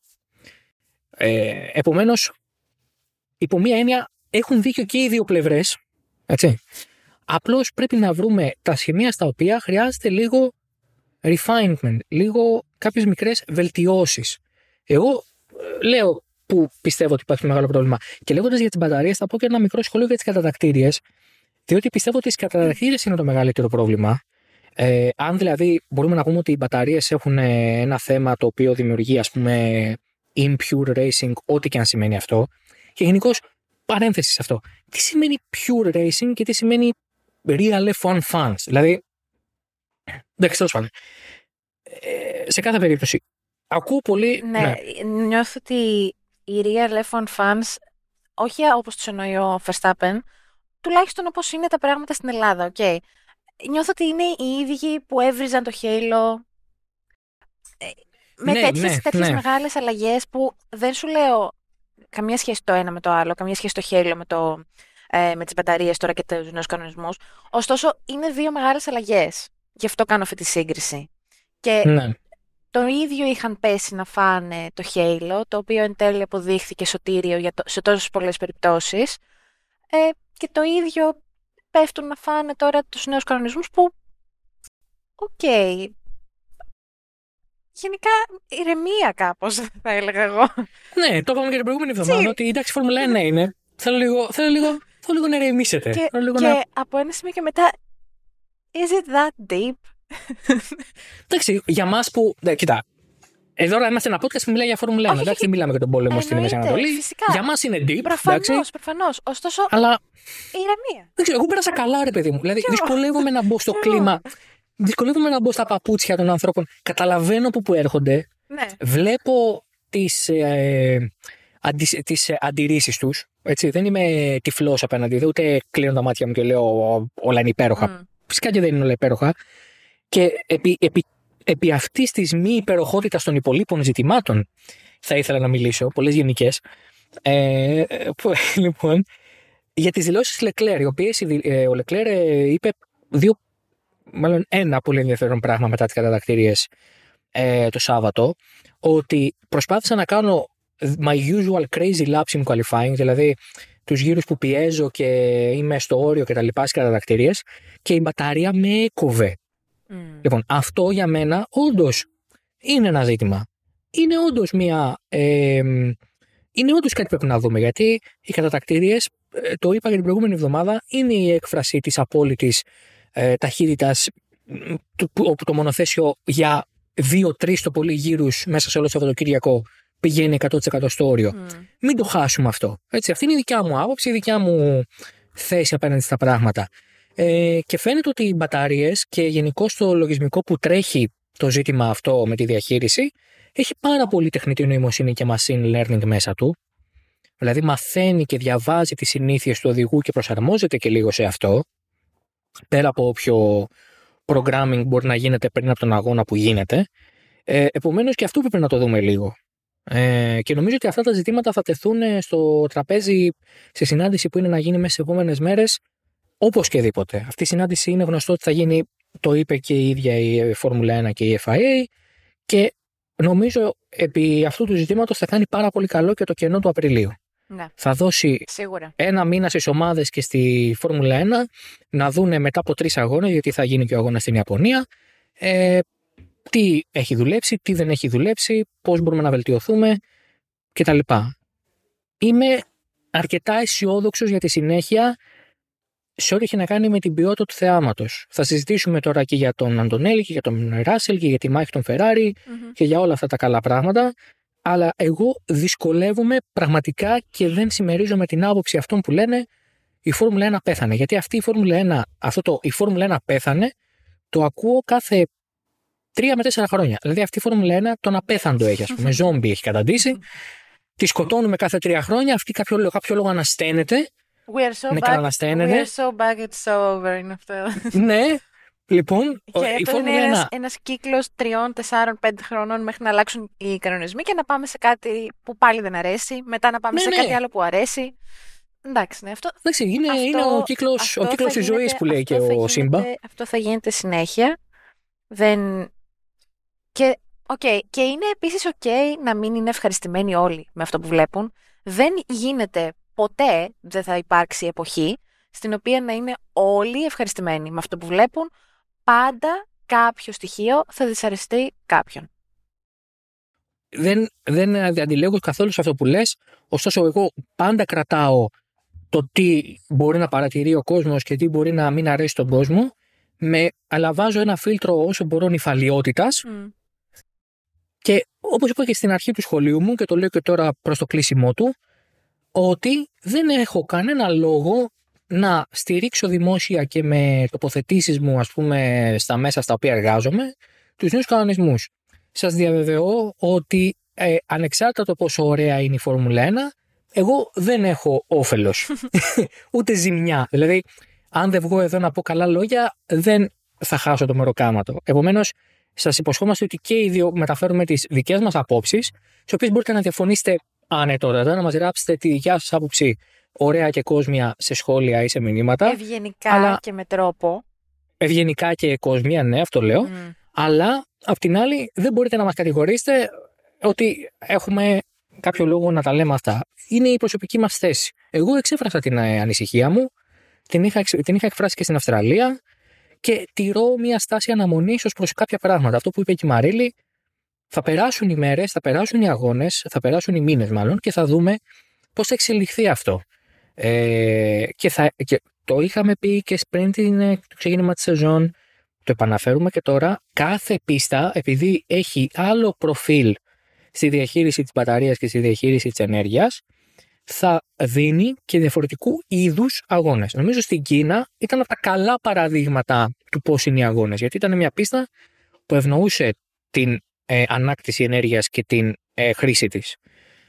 Speaker 1: Επομένως, υπό μία έννοια έχουν δίκιο και οι 2 πλευρές, έτσι. Απλώς πρέπει να βρούμε τα σημεία στα οποία χρειάζεται λίγο refinement, λίγο κάποιες μικρές βελτιώσεις. Εγώ λέω που πιστεύω ότι υπάρχει μεγάλο πρόβλημα. Και λέγοντας για τις μπαταρίες, θα πω και ένα μικρό σχόλιο για τις κατατακτήριες, διότι πιστεύω ότι οι κατατακτήριες είναι το μεγαλύτερο πρόβλημα. Αν δηλαδή μπορούμε να πούμε ότι οι μπαταρίες έχουν ένα θέμα το οποίο δημιουργεί, ας πούμε, impure racing, ό,τι και αν σημαίνει αυτό. Και γενικώς, παρένθεση σε αυτό. Τι σημαίνει pure racing και τι σημαίνει real F1 fans. Δηλαδή, εντάξει, τέλος πάντων. Σε κάθε περίπτωση, ακούω πολύ.
Speaker 2: Ναι, νιώθω ότι οι real F1 fans, όχι όπως τους εννοεί ο Verstappen, τουλάχιστον όπως είναι τα πράγματα στην Ελλάδα, okay. Νιώθω ότι είναι οι ίδιοι που έβριζαν το Halo με τέτοιες μεγάλες αλλαγές που δεν σου λέω καμία σχέση το ένα με το άλλο, καμία σχέση το Halo με τις μπαταρίες τώρα και τους νέους κανονισμούς. Ωστόσο, είναι 2 μεγάλες αλλαγές. Γι' αυτό κάνω αυτή τη σύγκριση. Και το ίδιο είχαν πέσει να φάνε το Halo, το οποίο εν τέλει αποδείχθηκε σωτήριο σε τόσες πολλές περιπτώσεις. Και το ίδιο πέφτουν να φάνε τώρα τους νέους κανονισμούς που, γενικά ηρεμία κάπως, θα έλεγα εγώ.
Speaker 1: Ναι, το είπαμε και την προηγούμενη εβδομάδα ότι εντάξει, Φόρμουλα 1 είναι. Θέλω λίγο να ηρεμήσετε.
Speaker 2: Και
Speaker 1: να...
Speaker 2: από ένα σημείο και μετά, is it that deep?
Speaker 1: Εντάξει, για μας που. Κοιτά. Εδώ είμαστε ένα podcast που μιλάει για Φόρμουλα 1. Εντάξει, δεν μιλάμε για τον πόλεμο στη Μέση Ανατολή.
Speaker 2: Φυσικά.
Speaker 1: Για μας είναι deep.
Speaker 2: Προφανώς. Ωστόσο,
Speaker 1: αλλά.
Speaker 2: ηρεμία.
Speaker 1: Δεν ξέρω, εγώ πέρασα καλά, ρε παιδί μου. Δηλαδή, δυσκολεύομαι να μπω στο κλίμα. Δυσκολεύομαι να μπω στα παπούτσια των ανθρώπων. Καταλαβαίνω από πού έρχονται.
Speaker 2: Ναι.
Speaker 1: Βλέπω τις αντιρρήσεις τους. Έτσι, δεν είμαι τυφλός απέναντι, ούτε κλείνω τα μάτια μου και λέω όλα είναι υπέροχα. Φυσικά και δεν είναι όλα υπέροχα. Και επί αυτής της μη υπεροχότητας των υπολείπων ζητημάτων θα ήθελα να μιλήσω, πολλές γενικές. Λοιπόν, για τις δηλώσεις Λεκλέρ, οι οποίες ο Λεκλέρ είπε ένα πολύ ενδιαφέρον πράγμα μετά τις κατατακτήριες το Σάββατο, ότι προσπάθησα να κάνω my usual crazy laps in qualifying, δηλαδή τους γύρους που πιέζω και είμαι στο όριο και τα λοιπά στις κατατακτήριες, και η μπαταρία με έκοβε. Λοιπόν, αυτό για μένα όντως είναι ένα ζήτημα. Είναι όντως είναι όντως κάτι που πρέπει να δούμε, γιατί οι κατατακτήριες, το είπα και την προηγούμενη εβδομάδα, είναι η έκφραση της απόλυτης ταχύτητας, όπου το μονοθέσιο για 2-3 το πολύ γύρους μέσα σε όλο το Σαββατοκύριακο πηγαίνει 100% στο όριο. Μην το χάσουμε αυτό. Έτσι, αυτή είναι η δικιά μου άποψη, η δικιά μου θέση απέναντι στα πράγματα. Και φαίνεται ότι οι μπαταρίες και γενικώς το λογισμικό που τρέχει το ζήτημα αυτό με τη διαχείριση έχει πάρα πολύ τεχνητή νοημοσύνη και machine learning μέσα του. Δηλαδή μαθαίνει και διαβάζει τις συνήθειες του οδηγού και προσαρμόζεται και λίγο σε αυτό. Πέρα από όποιο programming μπορεί να γίνεται πριν από τον αγώνα που γίνεται. Επομένως και αυτό πρέπει να το δούμε λίγο. Και νομίζω ότι αυτά τα ζητήματα θα τεθούν στο τραπέζι σε συνάντηση που είναι να γίνει μέσα στις επόμενες μέρες, όπως και δίποτε. Αυτή η συνάντηση είναι γνωστό ότι θα γίνει, το είπε και η ίδια η Φόρμουλα 1 και η FIA, και νομίζω επί αυτού του ζητήματος θα κάνει πάρα πολύ καλό και το κενό του Απριλίου.
Speaker 2: Ναι.
Speaker 1: Θα δώσει
Speaker 2: σίγουρα
Speaker 1: ένα μήνα στις ομάδες και στη Φόρμουλα 1 να δούνε μετά από 3 αγώνες, γιατί θα γίνει και ο αγώνας στην Ιαπωνία, τι έχει δουλέψει, τι δεν έχει δουλέψει, πώς μπορούμε να βελτιωθούμε κτλ. Είμαι αρκετά αισιόδοξος για τη συνέχεια σε ό,τι έχει να κάνει με την ποιότητα του θεάματος. Θα συζητήσουμε τώρα και για τον Αντωνέλη και για τον Ράσελ και για τη μάχη των Φεράρι και για όλα αυτά τα καλά πράγματα. Αλλά εγώ δυσκολεύομαι πραγματικά και δεν συμμερίζομαι την άποψη αυτών που λένε η Φόρμουλα 1 πέθανε. Γιατί αυτή η Φόρμουλα 1, η Φόρμουλα 1 πέθανε, το ακούω κάθε 3 με 4 χρόνια. Δηλαδή αυτή η Φόρμουλα 1 τον απέθαντο έχει, ας πούμε. Ζόμπι έχει καταντήσει. Τη σκοτώνουμε κάθε 3 χρόνια. Αυτή κάποιο λόγο ανασταίνεται.
Speaker 2: We are so back, it's so over. Είναι αυτό.
Speaker 1: Ναι. Λοιπόν,
Speaker 2: η Φόρμουλα 1 είναι ένας κύκλος 3, 4, 5 χρονών μέχρι να αλλάξουν οι κανονισμοί και να πάμε σε κάτι που πάλι δεν αρέσει, μετά να πάμε σε κάτι άλλο που αρέσει. Εντάξει, ναι, αυτό.
Speaker 1: Εντάξει, είναι ο κύκλος της ζωής που λέει και ο Σύμπα.
Speaker 2: Αυτό θα γίνεται συνέχεια. Και είναι επίσης να μην είναι ευχαριστημένοι όλοι με αυτό που βλέπουν. Δεν γίνεται ποτέ, δεν θα υπάρξει εποχή στην οποία να είναι όλοι ευχαριστημένοι με αυτό που βλέπουν. Πάντα κάποιο στοιχείο θα δυσαρεστεί κάποιον.
Speaker 1: Δεν αντιλέγω καθόλου σε αυτό που λες, ωστόσο εγώ πάντα κρατάω το τι μπορεί να παρατηρεί ο κόσμος και τι μπορεί να μην αρέσει τον κόσμο, αλλά βάζω ένα φίλτρο όσο μπορώ νηφαλιότητας. Και όπως είπα και στην αρχή του σχολείου μου, και το λέω και τώρα προς το κλείσιμό του, ότι δεν έχω κανένα λόγο να στηρίξω δημόσια και με τοποθετήσεις μου, ας πούμε, στα μέσα στα οποία εργάζομαι, τους νέους κανονισμούς. Σας διαβεβαιώ ότι ανεξάρτητα το πόσο ωραία είναι η Φόρμουλα 1, εγώ δεν έχω όφελος, ούτε ζημιά. Δηλαδή, αν δεν βγω εδώ να πω καλά λόγια, δεν θα χάσω το μεροκάματο. Επομένως, σας υποσχόμαστε ότι και οι δύο μεταφέρουμε τις δικές μας απόψεις, τις οποίες μπορείτε να διαφωνήσετε ανετότατα, να μας γράψετε τη δικιά σας άποψη ωραία και κόσμια σε σχόλια ή σε μηνύματα.
Speaker 2: Ευγενικά και με τρόπο.
Speaker 1: Ευγενικά και κόσμια, ναι, αυτό λέω. Αλλά, απ' την άλλη, δεν μπορείτε να μας κατηγορήσετε ότι έχουμε κάποιο λόγο να τα λέμε αυτά. Είναι η προσωπική μας θέση. Εγώ εξέφρασα την ανησυχία μου, την είχα εκφράσει και στην Αυστραλία και τηρώ μια στάση αναμονής ως προς κάποια πράγματα. Αυτό που είπε και η Μαρίλη, Θα περάσουν οι μέρες, θα περάσουν οι αγώνες, θα περάσουν οι μήνες μάλλον και θα δούμε πώς θα εξελιχθεί αυτό. Και το είχαμε πει και πριν το ξεκίνημα της σεζόν, το επαναφέρουμε και τώρα. Κάθε πίστα, επειδή έχει άλλο προφίλ στη διαχείριση της μπαταρίας και στη διαχείριση της ενέργειας, θα δίνει και διαφορετικού είδους αγώνες. Νομίζω στην Κίνα ήταν από τα καλά παραδείγματα του πώς είναι οι αγώνες, γιατί ήταν μια πίστα που ευνοούσε την ανάκτηση ενέργειας και την χρήση της.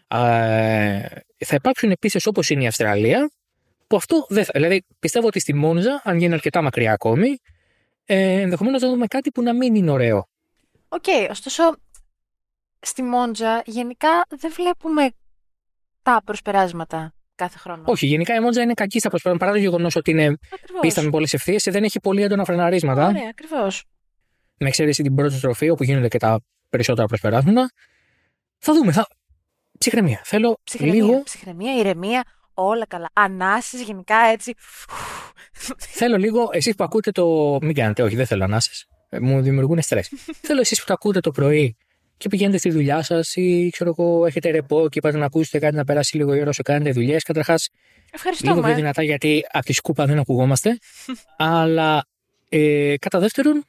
Speaker 1: Θα υπάρξουν επίσης όπως είναι η Αυστραλία, που αυτό δεν θα. Δηλαδή, πιστεύω ότι στη Μόνζα, αν γίνει αρκετά μακριά ακόμη, ενδεχομένως να δούμε κάτι που να μην είναι ωραίο.
Speaker 2: Οκ, ωστόσο, στη Μόντζα γενικά δεν βλέπουμε τα προσπεράσματα κάθε χρόνο.
Speaker 1: Όχι, γενικά η Μόντζα είναι κακή στα προσπεράσματα, παρά το γεγονός ότι είναι πίστα με πολλές ευθείες και δεν έχει πολύ έντονα φρεναρίσματα.
Speaker 2: Ωραία, ακριβώς.
Speaker 1: Με εξαίρεση την πρώτη στροφή, όπου γίνονται και τα περισσότερα προσπεράσματα. Θα δούμε. Ψυχραιμία. Θέλω λίγο.
Speaker 2: Ψυχραιμία, ηρεμία, όλα καλά. Ανάσεις γενικά έτσι.
Speaker 1: Θέλω λίγο, εσείς που ακούτε το. Μην κάνετε, όχι, δεν θέλω ανάσες. Μου δημιουργούν στρες. Θέλω εσείς που το ακούτε το πρωί και πηγαίνετε στη δουλειά σας ή ξέρω εγώ, έχετε ρεπό και είπατε να ακούσετε κάτι να περάσει λίγο η ώρα όσο κάνετε δουλειές. Καταρχάς, λίγο πιο δυνατά γιατί από τη σκούπα δεν ακουγόμαστε. Αλλά κατά δεύτερον,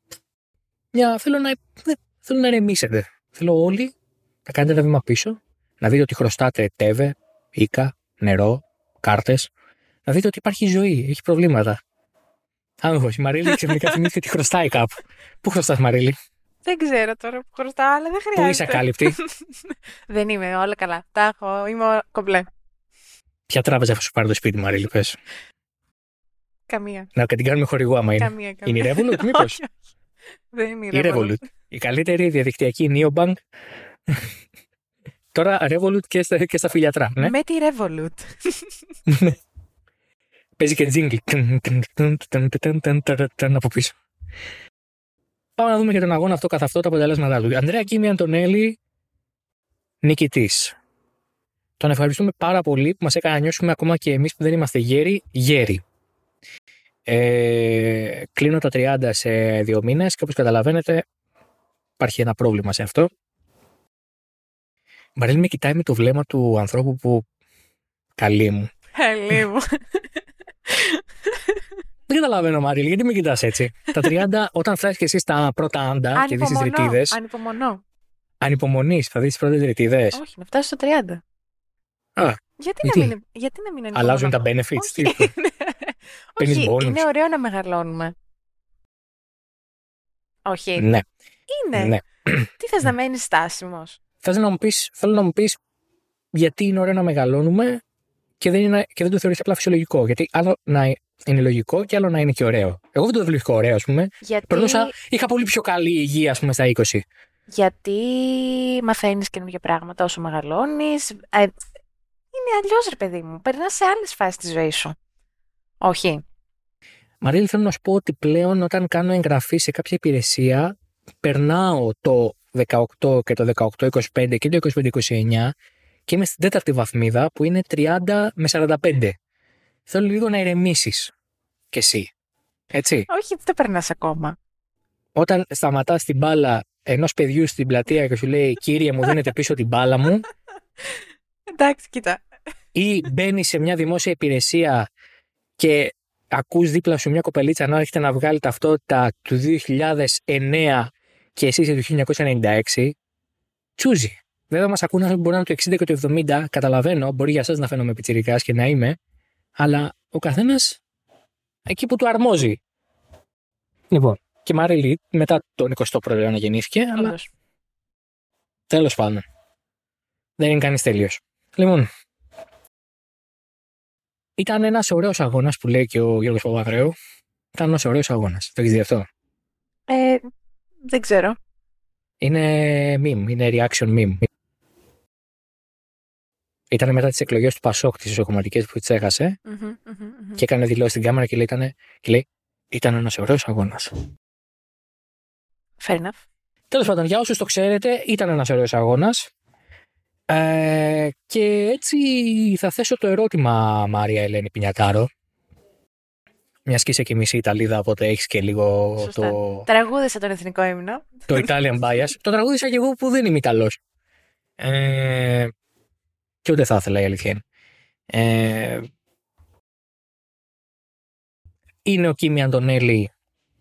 Speaker 1: θέλω να ηρεμήσετε. Θέλω όλοι να κάνετε ένα βήμα πίσω, να δείτε ότι χρωστάτε τέβε, οίκα, νερό, κάρτες. Να δείτε ότι υπάρχει ζωή, έχει προβλήματα. Άγχος, η Μαρίλη ξαφνικά θυμήθηκε ότι χρωστάει κάπου. Πού χρωστάς, Μαρίλη?
Speaker 2: Δεν ξέρω τώρα που χρωστάω, αλλά δεν χρειάζεται.
Speaker 1: Πού είσαι ακάλυπτη?
Speaker 2: Δεν είμαι, όλα καλά. Τα έχω, είμαι κομπλέ.
Speaker 1: Ποια τράπεζα θα σου πάρει το σπίτι, Μαρίλη, πες?
Speaker 2: Καμία.
Speaker 1: Να την κάνουμε χορηγό άμα είναι.
Speaker 2: Καμία.
Speaker 1: Είναι η Revolut, μήπως?
Speaker 2: Δεν είναι
Speaker 1: η Revolut. Η καλύτερη διαδικτυακή neobank. Τώρα Revolut και στα φιλιατρά. Ναι.
Speaker 2: Με τη Revolut.
Speaker 1: Παίζει και jingle. Από πίσω. Πάμε να δούμε και τον αγώνα αυτό καθ' αυτό τα αποτελέσματά του. Ανδρέα Κίμη Αντωνέλη, νικητής. Τον ευχαριστούμε πάρα πολύ που μας έκανε να νιώσουμε ακόμα και εμείς που δεν είμαστε γέροι. Κλείνω τα 30 σε 2 μήνες και όπως καταλαβαίνετε υπάρχει ένα πρόβλημα σε αυτό. Μαρίλη με κοιτάει με το βλέμμα του ανθρώπου που καλή μου. Δεν καταλαβαίνω, Μαρίλη, γιατί με κοιτάς έτσι? Τα 30, όταν φτάσεις και εσύ στα πρώτα άντα και δεις τις ρητίδες.
Speaker 2: Ανυπομονώ.
Speaker 1: Ανυπομονείς, θα δεις τις πρώτες ρητίδες.
Speaker 2: Όχι, να φτάσεις στο 30. Γιατί να μην ανυπομονώ?
Speaker 1: Αλλάζουν τα benefits.
Speaker 2: Όχι, είναι ωραίο να μεγαλώνουμε. Όχι.
Speaker 1: Ναι.
Speaker 2: Είναι.
Speaker 1: Ναι.
Speaker 2: Τι θες να μένεις στάσιμος?
Speaker 1: Θέλω να μου πεις γιατί είναι ωραίο να μεγαλώνουμε και δεν το θεωρείς απλά φυσιολογικό. Γιατί άλλο να είναι λογικό και άλλο να είναι και ωραίο. Εγώ δεν το βρίσκω ωραίο, ας πούμε. Είχα πολύ πιο καλή υγεία, ας πούμε, στα 20.
Speaker 2: Γιατί μαθαίνεις καινούργια πράγματα όσο μεγαλώνεις. Είναι αλλιώς, ρε παιδί μου. Περνάς σε άλλες φάσεις της ζωής σου. Όχι.
Speaker 1: Μαρίλη, θέλω να σου πω ότι πλέον όταν κάνω εγγραφή σε κάποια υπηρεσία, περνάω το 18 και το 18-25 και το 25-29 και είμαι στην 4η βαθμίδα που είναι 30 με 45. Θέλω λίγο να ηρεμήσεις κι εσύ. Έτσι.
Speaker 2: Όχι, δεν το περνάς ακόμα.
Speaker 1: Όταν σταματάς την μπάλα ενός παιδιού στην πλατεία και σου λέει «Κύριε μου, δίνετε πίσω την μπάλα μου».
Speaker 2: Εντάξει, κοίτα.
Speaker 1: Ή μπαίνεις σε μια δημόσια υπηρεσία και ακούς δίπλα σου μια κοπελίτσα να έρχεται να βγάλει ταυτότητα του 2009 και εσύ είσαι του 1996. Τσούζι. Βέβαια, μας ακούνε άνθρωποι που μπορεί να είναι το 60 και το 70. Καταλαβαίνω, μπορεί για εσάς να φαίνομαι πιτσιρικάς και να είμαι, αλλά ο καθένας εκεί που του αρμόζει. Λοιπόν, και Μαρίλη μετά τον 21ο αιώνα γεννήθηκε, αλλά τέλος πάντων. Δεν είναι κανείς τέλειος. Λοιπόν, ήταν ένας ωραίος αγώνας που λέει και ο Γιώργος Παπαδρέου. Ήταν ένας ωραίος αγώνας. Το έχεις δει αυτό?
Speaker 2: Δεν ξέρω.
Speaker 1: Είναι meme, είναι reaction meme. Ήταν μετά τις εκλογές του Πασόκ, τις ισοκομματικές που τις έχασε και έκανε δηλώσεις στην κάμερα και λέει ήταν ένας ωραίος αγώνας.
Speaker 2: Fair enough.
Speaker 1: Τέλος πάντων, για όσους το ξέρετε, ήταν ένας ωραίος αγώνας. Και έτσι θα θέσω το ερώτημα, Μάρια Ελένη Πινιατάρο. Μιας και είσαι και μισή Ιταλίδα, οπότε έχεις και λίγο
Speaker 2: Σωστά. Τραγούδισα τον εθνικό ύμνο.
Speaker 1: το Italian bias. Το τραγούδισα και εγώ που δεν είμαι Ιταλός. Και ούτε θα ήθελα, η αλήθεια είναι. Είναι ο Κίμι Αντωνέλη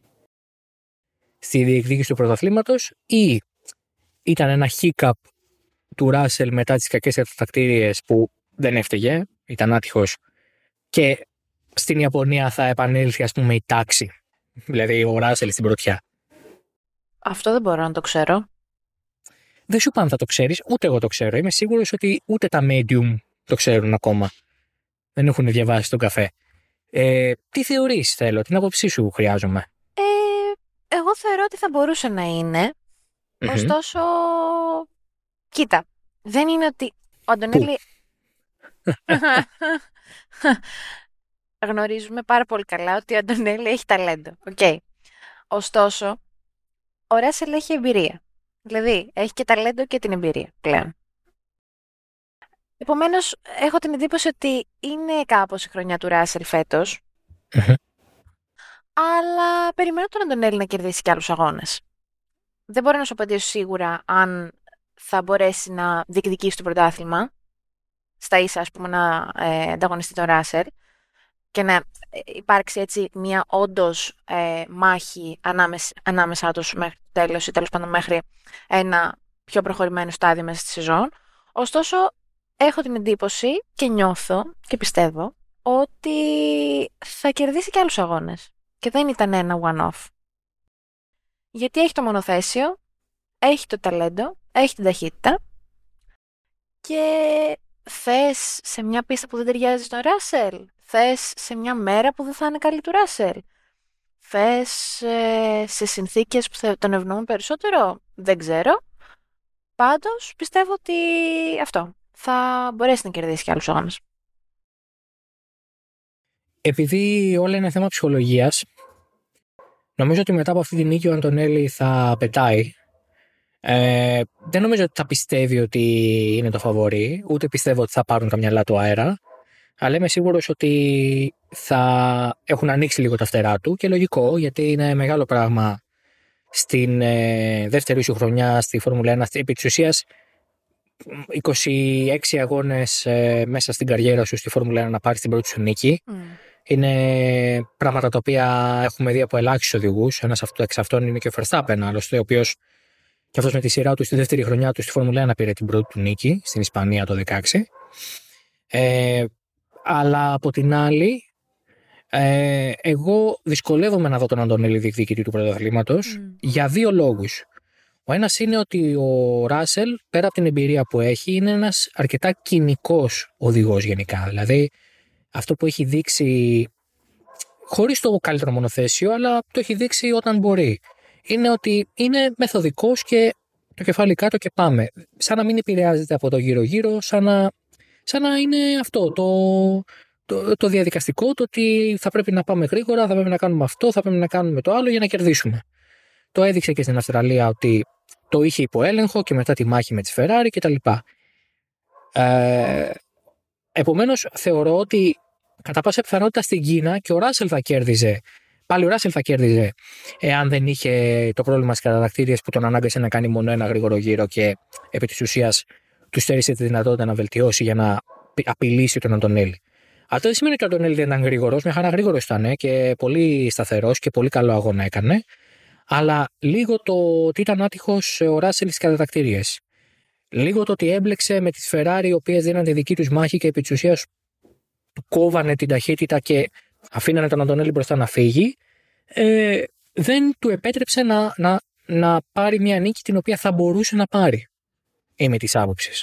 Speaker 1: στη διεκδίκηση του πρωταθλήματος ή ήταν ένα hiccup του Ράσελ μετά τις κακές αρτακτήριες που δεν έφταιγε, ήταν άτυχος, και στην Ιαπωνία θα επανέλθει, ας πούμε, η τάξη, δηλαδή ο Ράσελ στην πρωτιά.
Speaker 2: Αυτό δεν μπορώ να το ξέρω.
Speaker 1: Δεν σου είπα αν θα το ξέρεις, ούτε εγώ το ξέρω. Είμαι σίγουρος ότι ούτε τα medium το ξέρουν ακόμα. Δεν έχουν διαβάσει τον καφέ. Τι θεωρείς, θέλω, την άποψή σου χρειάζομαι.
Speaker 2: Εγώ θεωρώ ότι θα μπορούσε να είναι. Ωστόσο, κοίτα, δεν είναι ότι ο Αντωνέλη... Γνωρίζουμε πάρα πολύ καλά ότι ο Αντωνέλη έχει ταλέντο. Okay. Ωστόσο, ο Ράσελ έχει εμπειρία. Δηλαδή, έχει και ταλέντο και την εμπειρία πλέον. Επομένως, έχω την εντύπωση ότι είναι κάπως η χρονιά του Ράσελ φέτος. Αλλά περιμένω τον Αντωνέλη να κερδίσει και άλλους αγώνες. Δεν μπορώ να σου απαντήσω σίγουρα αν θα μπορέσει να διεκδικήσει το πρωτάθλημα στα ίσα, ας πούμε, να ανταγωνιστεί τον Ράσελ και να υπάρξει έτσι μια όντως μάχη ανάμεσά τους μέχρι το τέλος ή τέλος πάντων μέχρι ένα πιο προχωρημένο στάδιο μέσα στη σεζόν. Ωστόσο, έχω την εντύπωση και νιώθω και πιστεύω ότι θα κερδίσει και άλλους αγώνες και δεν ήταν ένα one-off. Γιατί έχει το μονοθέσιο, έχει το ταλέντο, έχει την ταχύτητα και θες σε μια πίστα που δεν ταιριάζει στον Ράσελ, θες σε μια μέρα που δεν θα είναι καλή του Ράσελ, θες σε συνθήκες που θα τον ευνοούν περισσότερο, δεν ξέρω. Πάντως πιστεύω ότι αυτό θα μπορέσει να κερδίσει και άλλους αγώνες.
Speaker 1: Επειδή όλα είναι θέμα ψυχολογίας, νομίζω ότι μετά από αυτή την νίκη ο Αντωνέλη θα πετάει. Δεν νομίζω ότι θα πιστεύει ότι είναι το φαβορί, ούτε πιστεύω ότι θα πάρουν τα μυαλά του αέρα, αλλά είμαι σίγουρος ότι θα έχουν ανοίξει λίγο τα φτερά του και λογικό, γιατί είναι μεγάλο πράγμα στην δεύτερη σου χρονιά στη Φόρμουλα 1, επί της ουσίας 26 αγώνες μέσα στην καριέρα σου στη Φόρμουλα 1 να πάρεις την πρώτη σου νίκη. Είναι πράγματα τα οποία έχουμε δει από ελάχιστους οδηγούς. Ένας εξ αυτών είναι και ο Verstappen, άλλωστε, ο οποίος και αυτός με τη σειρά του στη δεύτερη χρονιά του στη Φόρμουλα 1 πήρε την πρώτη του νίκη στην Ισπανία το 2016. Αλλά από την άλλη, εγώ δυσκολεύομαι να δω τον Αντωνέλη διεκδικητή του πρωταθλήματος για δύο λόγους. Ο ένας είναι ότι ο Ράσελ, πέρα από την εμπειρία που έχει, είναι ένας αρκετά κοινικός οδηγός γενικά. Δηλαδή, αυτό που έχει δείξει, χωρίς το καλύτερο μονοθέσιο, αλλά το έχει δείξει όταν μπορεί, είναι ότι είναι μεθοδικός και το κεφάλι κάτω και πάμε. Σαν να μην επηρεάζεται από το γύρω-γύρω, σαν να είναι αυτό, το διαδικαστικό, το ότι θα πρέπει να πάμε γρήγορα, θα πρέπει να κάνουμε αυτό, θα πρέπει να κάνουμε το άλλο για να κερδίσουμε. Το έδειξε και στην Αυστραλία ότι το είχε υπό έλεγχο και μετά τη μάχη με τη Ferrari κτλ. Επομένως, θεωρώ ότι κατά πάσα πιθανότητα στην Κίνα και ο Ράσελ θα κέρδιζε. Πάλι ο Ράσελ θα κέρδιζε εάν δεν είχε το πρόβλημα στις κατατακτήριες που τον ανάγκασε να κάνει μόνο ένα γρήγορο γύρο και επί της ουσίας του στέρισε τη δυνατότητα να βελτιώσει για να απειλήσει τον Αντωνέλη. Αυτό δεν σημαίνει ότι ο Αντωνέλη δεν ήταν γρήγορος, μια χαρά γρήγορος ήταν και πολύ σταθερός και πολύ καλό αγώνα έκανε. Αλλά λίγο το ότι ήταν άτυχος ο Ράσελ στις κατατακτήριες. Λίγο το ότι έμπλεξε με τις Ferrari, οι οποίες δίναν τη δική τους μάχη και επί της ουσίας του κόβανε την ταχύτητα και αφήνανε τον Αντωνέλη μπροστά να φύγει, δεν του επέτρεψε να πάρει μια νίκη την οποία θα μπορούσε να πάρει. Είμαι της άποψης.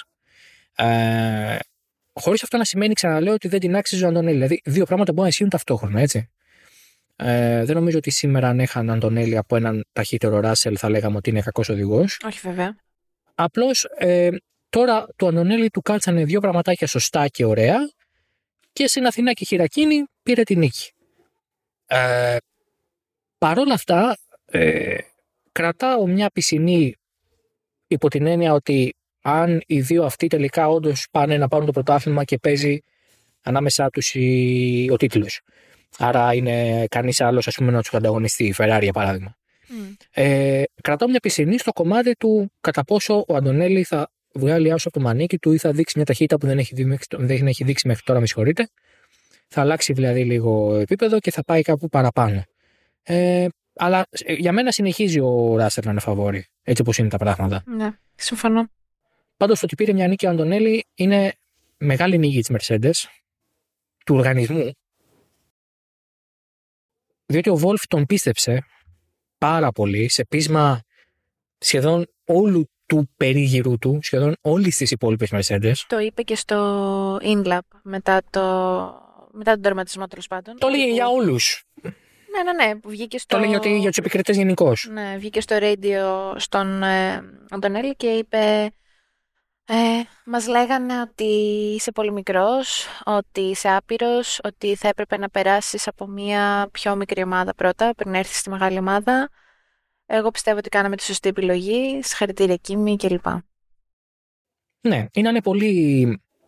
Speaker 1: Χωρίς αυτό να σημαίνει, ξαναλέω, ότι δεν την άξιζε ο Αντωνέλη. Δηλαδή, δύο πράγματα μπορούν να ισχύουν ταυτόχρονα, έτσι. Δεν νομίζω ότι σήμερα αν έχαν Αντωνέλη από έναν ταχύτερο Ράσελ θα λέγαμε ότι είναι κακός οδηγός.
Speaker 2: Όχι, βέβαια.
Speaker 1: Απλώς τώρα του Αντωνέλη του κάτσανε δύο πραγματάκια σωστά και ωραία και στην Αθηνά και Χειρακίνη πήρε τη νίκη. Παρόλα αυτά, κρατάω μια πισινή υπό την έννοια ότι αν οι δύο αυτοί τελικά όντως πάνε να πάρουν το πρωτάθλημα και παίζει ανάμεσά τους ο τίτλος. Άρα είναι κανείς άλλος, ας πούμε, να του ανταγωνιστεί, η Ferrari για παράδειγμα. Κρατάω μια πισινή στο κομμάτι του κατά πόσο ο Αντωνέλη θα βγάλει άσο από το μανίκι του ή θα δείξει μια ταχύτητα που δεν έχει δείξει μέχρι τώρα, με συγχωρείτε. Θα αλλάξει δηλαδή λίγο επίπεδο και θα πάει κάπου παραπάνω. Αλλά για μένα συνεχίζει ο Ράσελ να είναι φαβόρη, έτσι όπως είναι τα πράγματα.
Speaker 2: Ναι, συμφωνώ.
Speaker 1: Πάντως, το ότι πήρε μια νίκη ο Αντωνέλη είναι μεγάλη νίκη της Mercedes, του οργανισμού, διότι ο Wolff τον πίστεψε πάρα πολύ σε πείσμα σχεδόν όλου του περίγυρου του, σχεδόν όλης της υπόλοιπης Mercedes.
Speaker 2: Το είπε και στο InLab μετά τον τερματισμό, τέλος πάντων.
Speaker 1: Το έλεγε για όλους.
Speaker 2: Ναι, που βγήκε στο...
Speaker 1: Το έλεγε ότι για τους επικριτές γενικώς.
Speaker 2: Ναι, βγήκε στο radio στον Αντωνέλη και είπε μας λέγανε ότι είσαι πολύ μικρός, ότι είσαι άπειρος, ότι θα έπρεπε να περάσεις από μια πιο μικρή ομάδα πρώτα πριν έρθεις στη μεγάλη ομάδα. Εγώ πιστεύω ότι κάναμε τη σωστή επιλογή, συγχαρητήρια Κίμη κλπ.
Speaker 1: Ναι, είναι πολύ...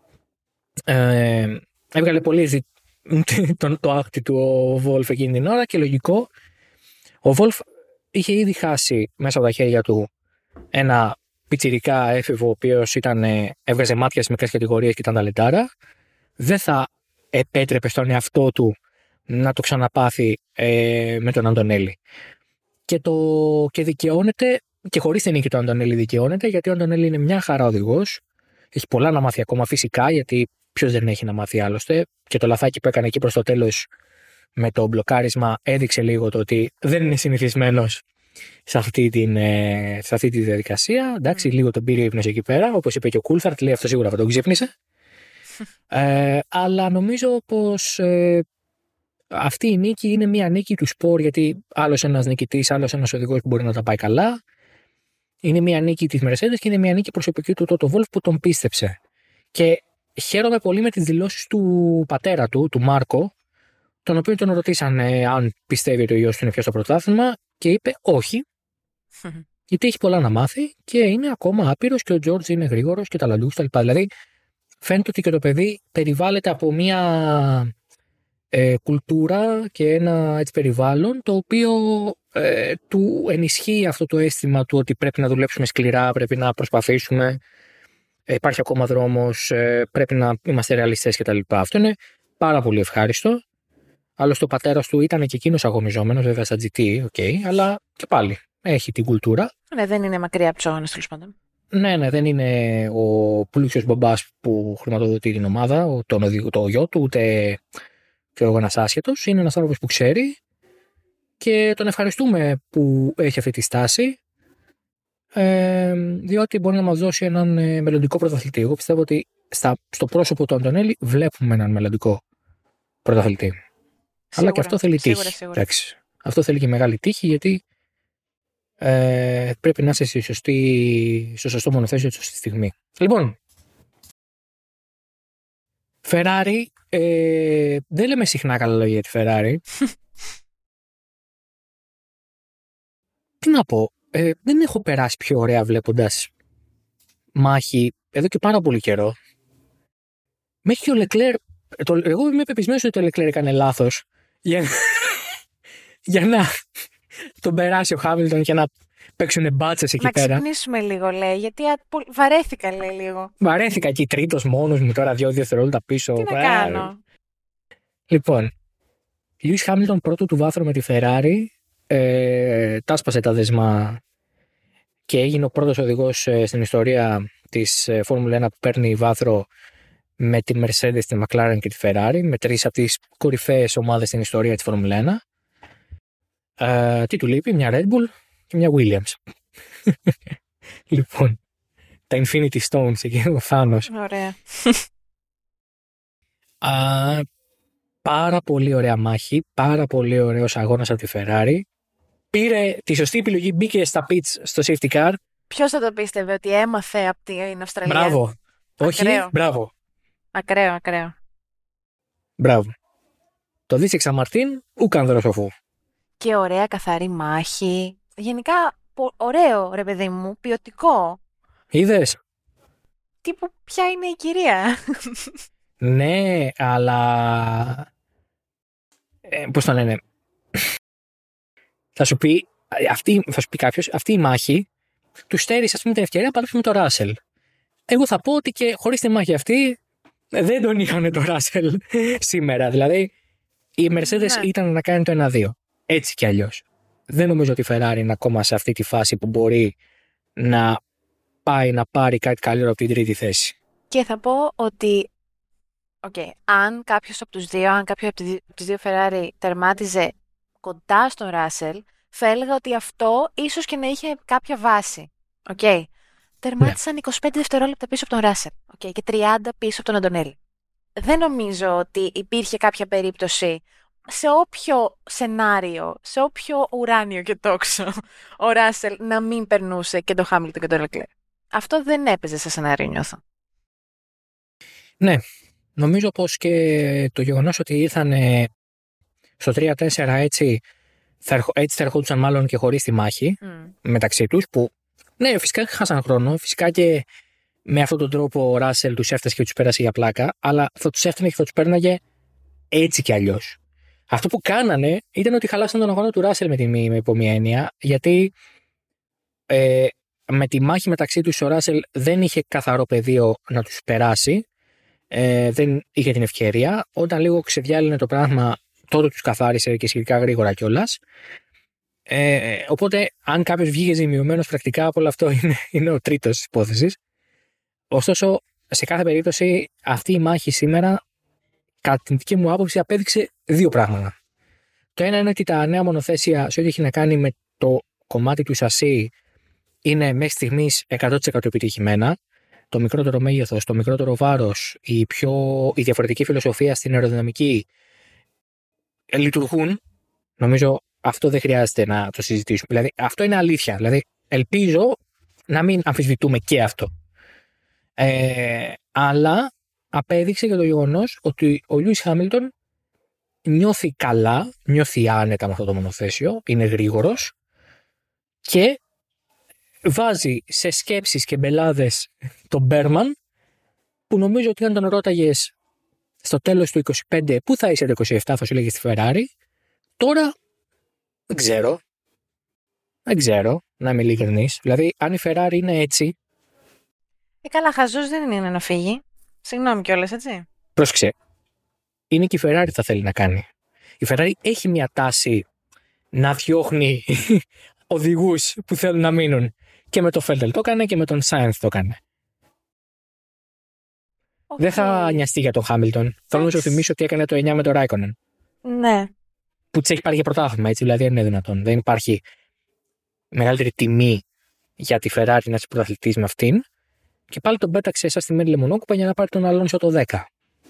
Speaker 1: έβγαλε πολύ το άκτη του ο Wolff εκείνη την ώρα και λογικό. Ο Wolff είχε ήδη χάσει μέσα από τα χέρια του ένα πιτσιρικά έφηβο, ο οποίος έβγαζε μάτια σε μικρές κατηγορίες και ήταν ταλεντάρα. Δεν θα επέτρεπε στον εαυτό του να το ξαναπάθει με τον Αντωνέλη. Και δικαιώνεται, και χωρίς την νίκη του Αντωνέλη δικαιώνεται, γιατί ο Αντωνέλη είναι μια χαρά οδηγός. Έχει πολλά να μάθει ακόμα φυσικά, γιατί ποιος δεν έχει να μάθει άλλωστε. Και το λαθάκι που έκανε εκεί προς το τέλος με το μπλοκάρισμα έδειξε λίγο το ότι δεν είναι συνηθισμένος σε αυτή τη διαδικασία. Εντάξει, λίγο τον πήρε ύπνος εκεί πέρα. Όπως είπε και ο Κούλθαρτ, λέει αυτό σίγουρα θα τον ξύπνησε. Αλλά νομίζω πως αυτή η νίκη είναι μια νίκη του σπορ, γιατί άλλος ένας νικητής, άλλος ένας οδηγός που μπορεί να τα πάει καλά. Είναι μια νίκη της Mercedes και είναι μια νίκη προσωπική του Toto Wolff που τον πίστεψε. Και χαίρομαι πολύ με τις δηλώσεις του πατέρα του, του Μάρκο, τον οποίο τον ρωτήσαν αν πιστεύει ότι ο γιος του είναι πια στο πρωτάθλημα και είπε όχι, γιατί έχει πολλά να μάθει και είναι ακόμα άπειρος και ο Τζόρτζ είναι γρήγορος και ταλαντούχος κτλ. Δηλαδή φαίνεται ότι και το παιδί περιβάλλεται από μια κουλτούρα και ένα έτσι περιβάλλον το οποίο του ενισχύει αυτό το αίσθημα του ότι πρέπει να δουλέψουμε σκληρά, πρέπει να προσπαθήσουμε, υπάρχει ακόμα δρόμος, πρέπει να είμαστε ρεαλιστές κτλ. Αυτό είναι πάρα πολύ ευχάριστο. Άλλωστε ο πατέρας του ήταν και εκείνος αγωνιζόμενος, βέβαια στα GT, αλλά και πάλι έχει την κουλτούρα.
Speaker 2: Ναι, δεν είναι μακριά από τους αγώνες, τέλος πάντων.
Speaker 1: Ναι, δεν είναι ο πλούσιος μπαμπάς που χρηματοδοτεί την ομάδα, το γιο του, ούτε ένας άσχετος. Είναι ένας άνθρωπος που ξέρει και τον ευχαριστούμε που έχει αυτή τη στάση, διότι μπορεί να μας δώσει έναν μελλοντικό πρωταθλητή. Εγώ πιστεύω ότι στο πρόσωπο του Αντωνέλη βλέπουμε έναν μελλοντικό πρωταθλητή. Αλλά και αυτό θέλει τύχη.
Speaker 2: Σίγουρα.
Speaker 1: Αυτό θέλει και μεγάλη τύχη, γιατί πρέπει να είσαι στο σωστό μονοθέσιο τη σωστή στιγμή. Λοιπόν, Ferrari, δεν λέμε συχνά καλά λόγια για τη Ferrari. Τι να πω, δεν έχω περάσει πιο ωραία βλέποντας μάχη εδώ και πάρα πολύ καιρό. Μέχρι και ο Leclerc, εγώ είμαι πεπισμένος ότι ο Leclerc έκανε λάθος για να τον περάσει ο Χάμιλτον και να παίξουν μπάτσες εκεί πέρα.
Speaker 2: Να ξυπνήσουμε λίγο, λέει, γιατί βαρέθηκα, λέει, λίγο.
Speaker 1: Βαρέθηκα εκεί τρίτος μόνος μου τώρα 2 δευτερόλεπτα πίσω.
Speaker 2: Τι να κάνω.
Speaker 1: Λοιπόν, Λιούις Χάμιλτον πρώτο του βάθρο με τη Ferrari, τάσπασε τα δεσμά και έγινε ο πρώτος οδηγός στην ιστορία της Φόρμουλα 1 που παίρνει βάθρο με τη Mercedes, τη McLaren και τη Ferrari, με 3 από τις κορυφαίες ομάδες στην ιστορία της Φόρμουλα 1. Τι του λείπει, μια Red Bull και μια Williams. Λοιπόν, τα Infinity Stones εκεί, ο Θάνος.
Speaker 2: Ωραία.
Speaker 1: Πάρα πολύ ωραία μάχη, πάρα πολύ ωραίος αγώνας από τη Ferrari. Πήρε τη σωστή επιλογή, μπήκε στα pits στο safety car.
Speaker 2: Ποιος θα το πίστευε ότι έμαθε από την Αυστραλία.
Speaker 1: Μπράβο.
Speaker 2: Ακραίο.
Speaker 1: Όχι, μπράβο.
Speaker 2: Ακραίο.
Speaker 1: Μπράβο. Το δίσεξα Σαμαρτίν, ουκαν δροσοφού.
Speaker 2: Και ωραία καθαρή μάχη. Γενικά, ωραίο ρε παιδί μου, ποιοτικό.
Speaker 1: Είδες.
Speaker 2: Τύπου, ποια είναι η κυρία.
Speaker 1: Ναι, αλλά πώς το λένε, θα σου πει κάποιος, αυτή η μάχη του στέρισε, ας πούμε, την ευκαιρία να παλέψει με τον Ράσελ. Εγώ θα πω ότι και χωρίς τη μάχη αυτή δεν τον είχαν τον Ράσελ σήμερα. Δηλαδή, η Mercedes ήταν να κάνει το 1-2. Έτσι κι αλλιώς. Δεν νομίζω ότι η Ferrari είναι ακόμα σε αυτή τη φάση που μπορεί να πάει να πάρει κάτι καλύτερο από την τρίτη θέση.
Speaker 2: Και θα πω ότι αν κάποιος από τους δύο, αν κάποιο από τις δύο Ferrari τερμάτιζε κοντά στον Ράσελ, θα έλεγα ότι αυτό ίσως και να είχε κάποια βάση. Τερμάτισαν 25 δευτερόλεπτα πίσω από τον Ράσελ και 30 πίσω από τον Αντωνέλη. Δεν νομίζω ότι υπήρχε κάποια περίπτωση σε όποιο σενάριο, σε όποιο ουράνιο και τόξο ο Ράσελ να μην περνούσε και τον Χάμιλτον και τον Λεκλέρ. Αυτό δεν έπαιζε σε σενάριο, νιώθω.
Speaker 1: Ναι, νομίζω πως και το γεγονός ότι ήρθαν στο 3-4 έτσι θα ερχόντουσαν μάλλον και χωρίς τη μάχη μεταξύ τους, που ναι, φυσικά χάσαν χρόνο, φυσικά και με αυτόν τον τρόπο ο Ράσελ τους έφτασε και τους πέρασε για πλάκα, αλλά θα τους έφτανε και θα τους πέρναγε έτσι κι αλλιώς. Αυτό που κάνανε ήταν ότι χαλάσαν τον αγώνα του Ράσελ με υπό μία έννοια, γιατί με τη μάχη μεταξύ τους ο Ράσελ δεν είχε καθαρό πεδίο να τους περάσει, δεν είχε την ευκαιρία. Όταν λίγο ξεδιάλυνε το πράγμα, τότε τους καθάρισε και σχετικά γρήγορα κιόλας. Οπότε, αν κάποιος βγήκε ζημιωμένος πρακτικά από όλο αυτό, είναι ο τρίτος της υπόθεσης. Ωστόσο, σε κάθε περίπτωση, αυτή η μάχη σήμερα, κατά την δική μου άποψη, απέδειξε δύο πράγματα. Το ένα είναι ότι τα νέα μονοθέσια, σε ό,τι έχει να κάνει με το κομμάτι του σασί, είναι μέχρι στιγμής 100% επιτυχημένα. Το μικρότερο μέγεθος, το μικρότερο βάρος, η διαφορετική φιλοσοφία στην αεροδυναμική λειτουργούν. Νομίζω αυτό δεν χρειάζεται να το συζητήσουμε. Δηλαδή, αυτό είναι αλήθεια. Δηλαδή, ελπίζω να μην αμφισβητούμε και αυτό. Αλλά απέδειξε και το γεγονός ότι ο Λιούις Χάμιλτον νιώθει καλά, νιώθει άνετα με αυτό το μονοθέσιο, είναι γρήγορος και βάζει σε σκέψεις και μπελάδες τον Μπέρμαν, που νομίζω ότι αν τον ρώταγες στο τέλος του 25 πού θα είσαι το 27, θα σου λέγες στη Ferrari. Τώρα δεν ξέρω, να είμαι ειλικρινής. Δηλαδή, αν η Ferrari είναι έτσι.
Speaker 2: Καλά, χαζός δεν είναι να φύγει. Συγγνώμη κιόλας, έτσι.
Speaker 1: Πρόσεξε. Είναι και η Ferrari που θα θέλει να κάνει. Η Ferrari έχει μια τάση να διώχνει οδηγούς που θέλουν να μείνουν. Και με τον Vettel το έκανε και με τον Sainz το έκανε. Δεν θα νοιαστεί για τον Χάμιλτον. Θέλω να σου θυμίσω ότι έκανε το 9 με τον Raikkonen.
Speaker 2: Ναι.
Speaker 1: Που της έχει πάρει για πρωτάθλημα, έτσι, δηλαδή δεν είναι δυνατόν. Δεν υπάρχει μεγαλύτερη τιμή για τη Ferrari να είσαι πρωταθλητής με αυτήν. Και πάλι τον πέταξε σαν στη μέρη λεμονόκουπα για να πάρει τον Αλόνσο το 10.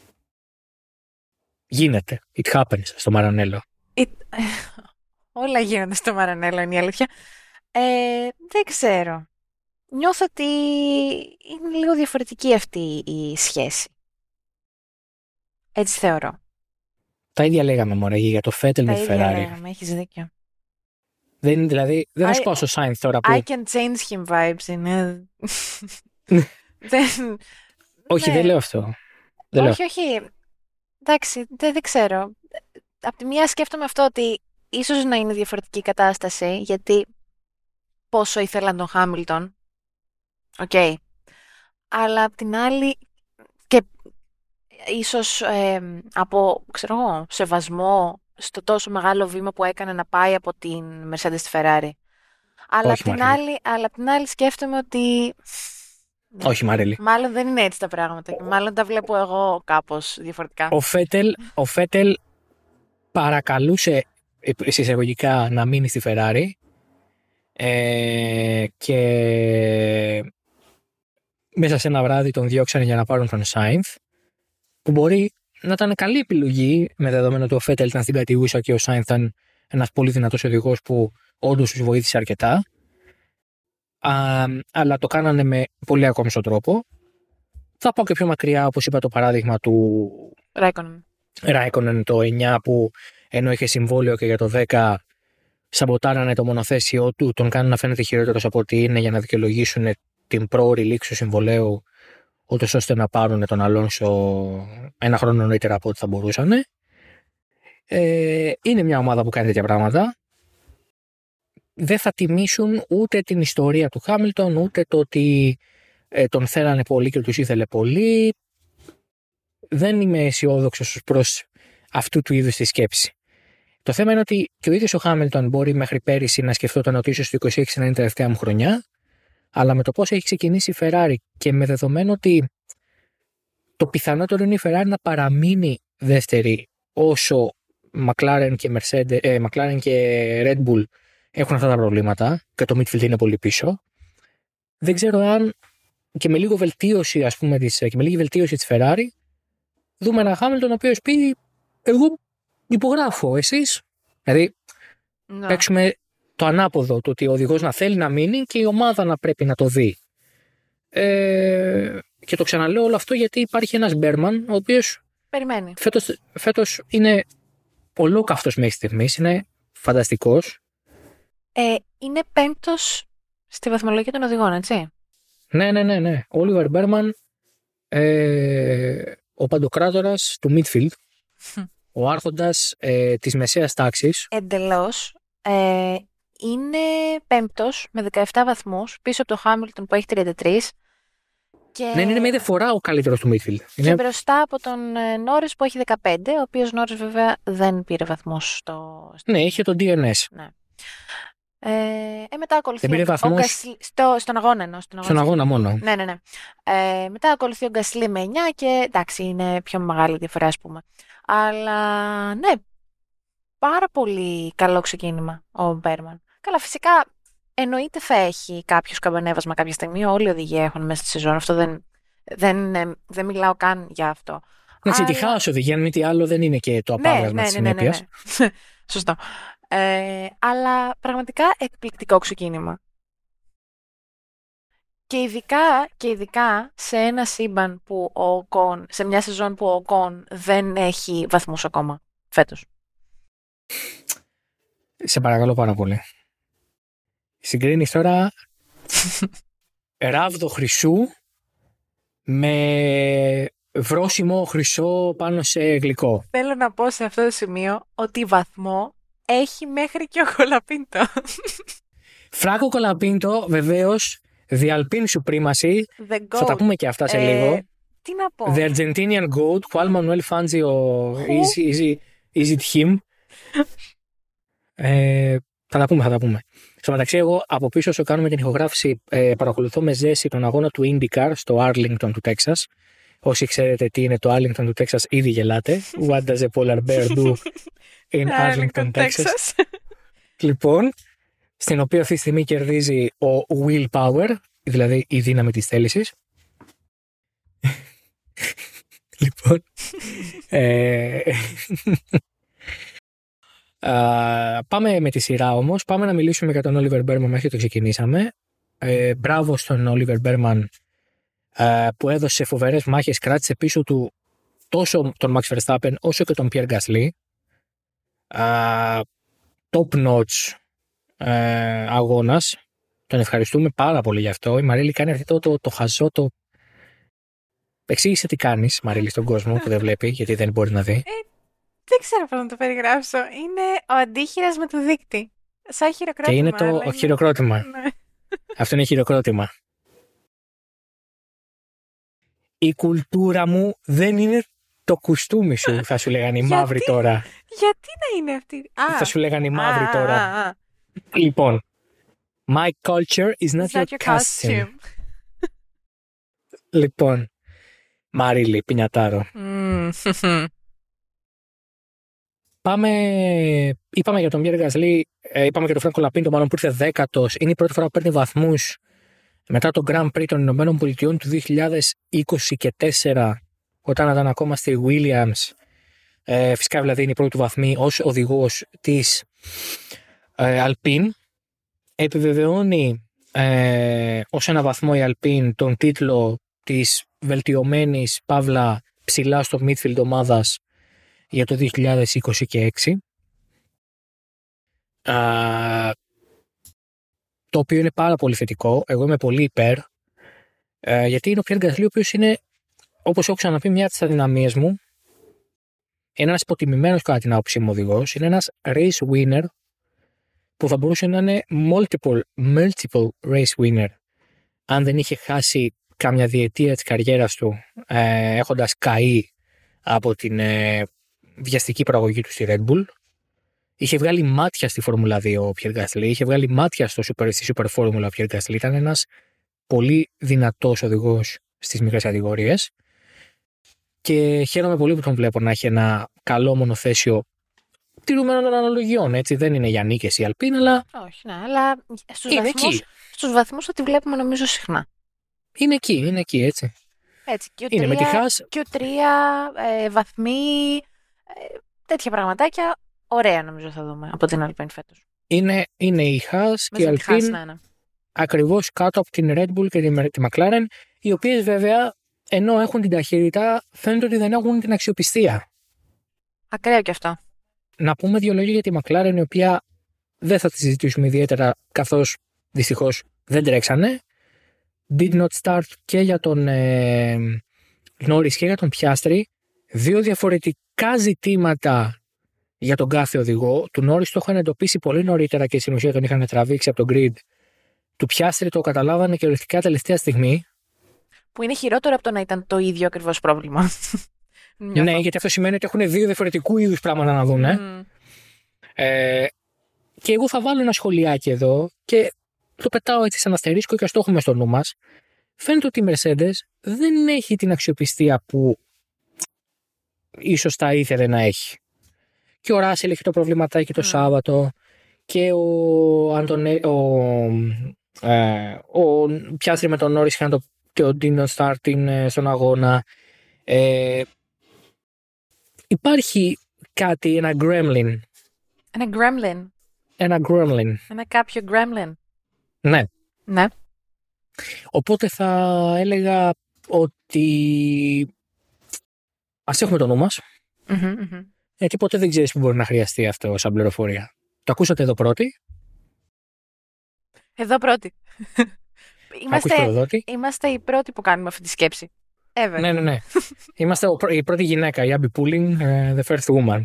Speaker 1: Γίνεται. It happens στο Μαρανέλο.
Speaker 2: Όλα γίνονται στο Μαρανέλο, είναι η αλήθεια. Δεν ξέρω. Νιώθω ότι είναι λίγο διαφορετική αυτή η σχέση. Έτσι θεωρώ.
Speaker 1: Τα ίδια λέγαμε μωρέ για το Vettel με τη Ferrari. Τα ίδια
Speaker 2: λέγαμε, έχεις δίκιο.
Speaker 1: Δεν θα σου πω στο Sainz τώρα που...
Speaker 2: I can change him vibes είναι...
Speaker 1: Όχι, δεν λέω αυτό.
Speaker 2: Όχι. Εντάξει, δεν ξέρω. Απ' τη μία σκέφτομαι αυτό ότι ίσως να είναι διαφορετική κατάσταση, γιατί πόσο ήθελαν τον Χάμιλτον. Αλλά απ' την άλλη και ίσως από, σεβασμό στο τόσο μεγάλο βήμα που έκανε να πάει από την Mercedes στη Ferrari. Αλλά απ' την άλλη σκέφτομαι ότι...
Speaker 1: Όχι, Μαρίλη.
Speaker 2: Μάλλον δεν είναι έτσι τα πράγματα. Μάλλον τα βλέπω εγώ κάπως διαφορετικά.
Speaker 1: Ο Vettel παρακαλούσε εισαγωγικά να μείνει στη Ferrari και μέσα σε ένα βράδυ τον διώξανε για να πάρουν τον Sainz, που μπορεί να ήταν καλή επιλογή με δεδομένο ότι ο Vettel ήταν στην κατηγούσα και ο Sainz ήταν ένας πολύ δυνατός οδηγός που όντως τους βοήθησε αρκετά. Αλλά το κάνανε με πολύ ακόμισο τρόπο. Θα πάω και πιο μακριά, όπως είπα, το παράδειγμα του Raikkonen το 9, που ενώ είχε συμβόλαιο και για το 10 σαμποτάρανε το μονοθέσιο του, τον κάνουν να φαίνεται χειρότερος από ό,τι είναι για να δικαιολογήσουν την πρόωρη λήξη του συμβολαίου, ούτως ώστε να πάρουν τον Αλόνσο ένα χρόνο νωρίτερα από ό,τι θα μπορούσαν. Είναι μια ομάδα που κάνει τέτοια πράγματα. Δεν θα τιμήσουν ούτε την ιστορία του Χάμιλτον, ούτε το ότι τον θέλανε πολύ και τους ήθελε πολύ. Δεν είμαι αισιόδοξος προς αυτού του είδους τη σκέψη. Το θέμα είναι ότι και ο ίδιος ο Χάμιλτον μπορεί μέχρι πέρυσι να σκεφτόταν ότι ίσως το 26 να είναι η τελευταία μου χρονιά, αλλά με το πώς έχει ξεκινήσει η Ferrari και με δεδομένο ότι το πιθανότερο είναι η Ferrari να παραμείνει δεύτερη όσο McLaren και Red Bull έχουν αυτά τα προβλήματα και το midfield είναι πολύ πίσω. Δεν ξέρω αν και με λίγο βελτίωση, ας πούμε, και με λίγη βελτίωση της Ferrari, δούμε έναν Χάμιλτον ο οποίος πει: εγώ υπογράφω, εσείς. Δηλαδή, παίξουμε το ανάποδο, το ότι ο οδηγός να θέλει να μείνει και η ομάδα να πρέπει να το δει. Και το ξαναλέω όλο αυτό γιατί υπάρχει ένας Μπέρμαν, ο οποίος
Speaker 2: περιμένει.
Speaker 1: Φέτος είναι ολόκαυτος μέχρι στιγμής, είναι φανταστικός.
Speaker 2: Είναι πέμπτος στη βαθμολογία των οδηγών, έτσι.
Speaker 1: Ναι. Όλιβερ Μπέρμαν, ο παντοκράτορας του midfield, ο άρχοντας της μεσαίας τάξης.
Speaker 2: Εντελώς. Είναι πέμπτος με 17 βαθμούς πίσω από το Χάμιλτον που έχει 33. Και...
Speaker 1: Ναι, είναι με είδε φορά ο καλύτερος του midfield.
Speaker 2: Και μπροστά από τον Νόρις που έχει 15, ο οποίος Νόρις βέβαια δεν πήρε βαθμούς στο...
Speaker 1: Ναι, είχε τον DNS.
Speaker 2: Ναι. Μετά ακολουθεί
Speaker 1: δεν πήρε βαθμούς...
Speaker 2: στον αγώνα εννοώ.
Speaker 1: Στον αγώνα μόνο.
Speaker 2: Ναι. Μετά ακολουθεί ο Γκασλί με 9 και εντάξει είναι πιο μεγάλη διαφορά ας πούμε. Αλλά ναι, πάρα πολύ καλό ξεκίνημα ο Μπέρμαν. Καλά, φυσικά εννοείται θα έχει κάποιο σκαμπανέβασμα κάποια στιγμή. Όλοι οι οδηγοί έχουν μέσα στη σεζόν. Αυτό δεν μιλάω καν για αυτό.
Speaker 1: Εντάξει, τη χάος οδηγία, αν μη τι άλλο, δεν είναι και το απάγρασμα της συνέπειας.
Speaker 2: Ναι. Σωστό. Αλλά πραγματικά εκπληκτικό ξεκίνημα. Και ειδικά σε ένα σύμπαν που ο Ocon, σε μια σεζόν που ο Ocon δεν έχει βαθμούς ακόμα φέτος.
Speaker 1: Σε παρακαλώ πάρα πολύ. Συγκρίνεις τώρα ράβδο χρυσού με βρόσιμο χρυσό πάνω σε γλυκό.
Speaker 2: Θέλω να πω σε αυτό το σημείο ότι βαθμό έχει μέχρι και ο Κολαπίντο.
Speaker 1: Φράγκο Κολαπίντο, βεβαίως, the Alpine Supremacy. Θα τα πούμε και αυτά σε λίγο.
Speaker 2: Τι να πω.
Speaker 1: The Argentinian Goat, Juan Manuel Fangio, is it him? Θα τα πούμε. Στο μεταξύ, εγώ από πίσω όσο κάνουμε την ηχογράφηση, παρακολουθώ με ζέση τον αγώνα του IndyCar στο Arlington του Τέξας. Όσοι ξέρετε τι είναι το Arlington του Τέξας, ήδη γελάτε. What does a polar bear do in Arlington, Texas? Λοιπόν, στην οποία αυτή τη στιγμή κερδίζει ο willpower, δηλαδή η δύναμη της θέλησης. Λοιπόν, πάμε με τη σειρά όμως. Πάμε να μιλήσουμε για τον Oliver Berman μέχρι το ξεκινήσαμε. Μπράβο στον Oliver Berman που έδωσε φοβερές μάχες, κράτησε πίσω του τόσο τον Max Verstappen όσο και τον Pierre Gasly. Top notch αγώνας. Τον ευχαριστούμε πάρα πολύ γι' αυτό. Η Μαρίλη κάνει αυτό το χαζό. Εξήγησε τι κάνεις, Μαρίλη, στον κόσμο που δεν βλέπει, γιατί δεν μπορεί να δει.
Speaker 2: Δεν ξέρω πώς να το περιγράψω. Είναι ο αντίχειρας με το δίκτυ. Σαν χειροκρότημα.
Speaker 1: Και είναι το χειροκρότημα.
Speaker 2: Ναι.
Speaker 1: Αυτό είναι χειροκρότημα. Η κουλτούρα μου δεν είναι το κουστούμι σου, θα σου λέγανε οι μαύροι τώρα.
Speaker 2: Γιατί να είναι αυτή.
Speaker 1: Θα σου λέγανε οι μαύροι τώρα. Λοιπόν, my culture is not your costume. Λοιπόν, Μαρίλη, πινιατάρο. Είπαμε για τον Pierre Gasly, είπαμε για τον Franco Lapinto, μάλλον που ήρθε 10ος. Είναι η πρώτη φορά που παίρνει βαθμούς μετά το Grand Prix των Ηνωμένων Πολιτειών του 2024, όταν ήταν ακόμα στη Williams. Φυσικά δηλαδή είναι η πρώτη του βαθμή ως οδηγός της Alpine. Επιβεβαιώνει ως ένα βαθμό η Alpine τον τίτλο της βελτιωμένης παύλα ψηλά στο midfield ομάδας για το 2020 και 2006. Το οποίο είναι πάρα πολύ θετικό. Εγώ είμαι πολύ υπέρ. Γιατί είναι ο Pierre Gasly, ο οποίος είναι, όπως έχω ξαναπεί, μια από τις αδυναμίες μου. Είναι ένας υποτιμημένος κατά την άποψή μου οδηγός. Είναι ένας race winner που θα μπορούσε να είναι multiple race winner αν δεν είχε χάσει κάμια διετία της καριέρας του έχοντας καεί από την βιαστική προαγωγή του στη Red Bull. Είχε βγάλει μάτια στη Φόρμουλα 2 ο Pierre Gasly, είχε βγάλει μάτια στη Super Φόρμουλα ο Pierre Gasly. Ήταν ένας πολύ δυνατός οδηγός στις μικρές κατηγορίες και χαίρομαι πολύ που τον βλέπω να έχει ένα καλό μονοθέσιο τηρουμένων των αναλογιών. Έτσι. Δεν είναι για νίκες η Αλπίν, αλλά.
Speaker 2: Όχι, ναι, αλλά στους βαθμούς θα τη βλέπουμε νομίζω συχνά.
Speaker 1: Είναι εκεί, έτσι.
Speaker 2: Έτσι,
Speaker 1: είναι με τη Haas.
Speaker 2: Και ο 3 βαθμοί, τέτοια πραγματάκια, ωραία νομίζω θα δούμε από την Αλπίν φέτος.
Speaker 1: Είναι η Haas και η Αλπίν ακριβώς κάτω από την Red Bull και τη McLaren, οι οποίες βέβαια ενώ έχουν την ταχύτητα φαίνεται ότι δεν έχουν την αξιοπιστία.
Speaker 2: Ακραίο κι αυτό.
Speaker 1: Να πούμε δύο λόγια για τη McLaren, η οποία δεν θα τη συζητήσουμε ιδιαίτερα καθώς δυστυχώς δεν τρέξανε. Did not start και για τον Norris και για τον Piastri. Δύο διαφορετικά ζητήματα για τον κάθε οδηγό. Του Norris το είχαν εντοπίσει πολύ νωρίτερα και στην ουσία τον είχαν τραβήξει από τον grid. Του Piastri το καταλάβανε και οριστικά τελευταία στιγμή. Που
Speaker 2: είναι χειρότερο από το να ήταν το ίδιο ακριβώς πρόβλημα.
Speaker 1: Ναι, γιατί αυτό σημαίνει ότι έχουν δύο διαφορετικού είδους πράγματα να δουν. Και εγώ θα βάλω ένα σχολιάκι εδώ και το πετάω έτσι σαν αστερίσκο και ας το έχουμε στο νου μας. Φαίνεται ότι η Mercedes δεν έχει την αξιοπιστία που ίσως θα ήθελε να έχει. Και ο Ράσελ έχει το προβληματάκι το Σάββατο και ο Πιάστρι με τον Νόρις είχαν το Dino Starting στον αγώνα. Υπάρχει κάτι, ένα gremlin. Ένα
Speaker 2: κάποιο gremlin.
Speaker 1: Ναι.
Speaker 2: Ναι.
Speaker 1: Οπότε θα έλεγα ότι ας έχουμε το νου μας. Γιατί ποτέ δεν ξέρεις που μπορεί να χρειαστεί αυτό σαν πληροφορία. Το ακούσατε εδώ πρώτοι.
Speaker 2: Εδώ πρώτοι. Είμαστε οι πρώτοι που κάνουμε αυτή τη σκέψη. Ever.
Speaker 1: Ναι. Είμαστε η πρώτη γυναίκα, η Abby Pulling, the first woman.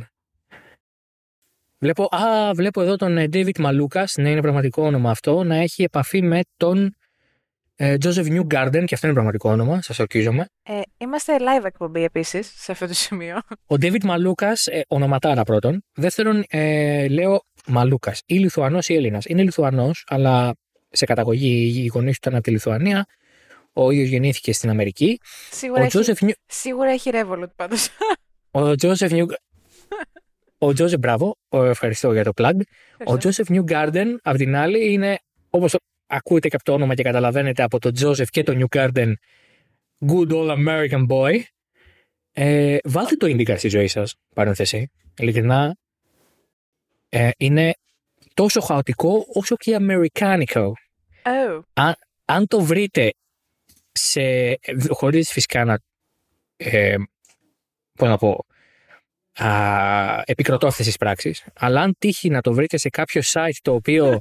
Speaker 1: Βλέπω εδώ τον David Malukas, ναι, είναι πραγματικό όνομα αυτό, να έχει επαφή με τον Joseph Newgarden, και αυτό είναι πραγματικό όνομα, σας ορκίζομαι.
Speaker 2: Είμαστε live εκπομπή επίσης, σε αυτό το σημείο.
Speaker 1: Ο David Malukas, ονοματάρα πρώτον. Δεύτερον, λέω Malukas, ή Λιθουανός ή Έλληνας. Είναι Λιθουανός, αλλά σε καταγωγή οι γονείς του ήταν από τη Λιθουανία. Ο ίδιος γεννήθηκε στην Αμερική.
Speaker 2: Σίγουρα έχει Revolut πάντως.
Speaker 1: Ο Joseph, μπράβο, ευχαριστώ για το plug. Ο Joseph Newgarden, απ' την άλλη, είναι, όπως ακούτε και από το όνομα και καταλαβαίνετε από τον Joseph και τον Newgarden, good old American boy. Βάλτε το IndyCar στη ζωή σας, παρένθεση. Ειλικρινά, είναι τόσο χαοτικό όσο και αμερικάνικο. Αν το βρείτε χωρίς φυσικά να επικροτώ αυτές τις πράξεις, αλλά αν τύχει να το βρείτε σε κάποιο site το οποίο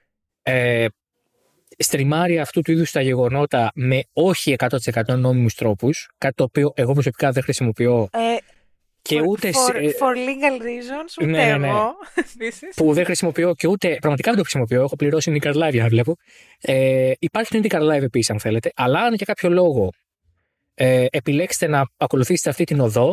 Speaker 1: στριμάρει αυτού του είδους τα γεγονότα με όχι 100% νόμιμους τρόπους, κάτι το οποίο εγώ προσωπικά δεν χρησιμοποιώ και ούτε
Speaker 2: for legal reasons, ούτε εγώ.
Speaker 1: Που δεν χρησιμοποιώ και ούτε πραγματικά δεν το χρησιμοποιώ. Έχω πληρώσει IndyCar Live για να βλέπω. Υπάρχει το IndyCar Live επίσης, αν θέλετε. Αλλά αν για κάποιο λόγο επιλέξετε να ακολουθήσετε αυτή την οδό,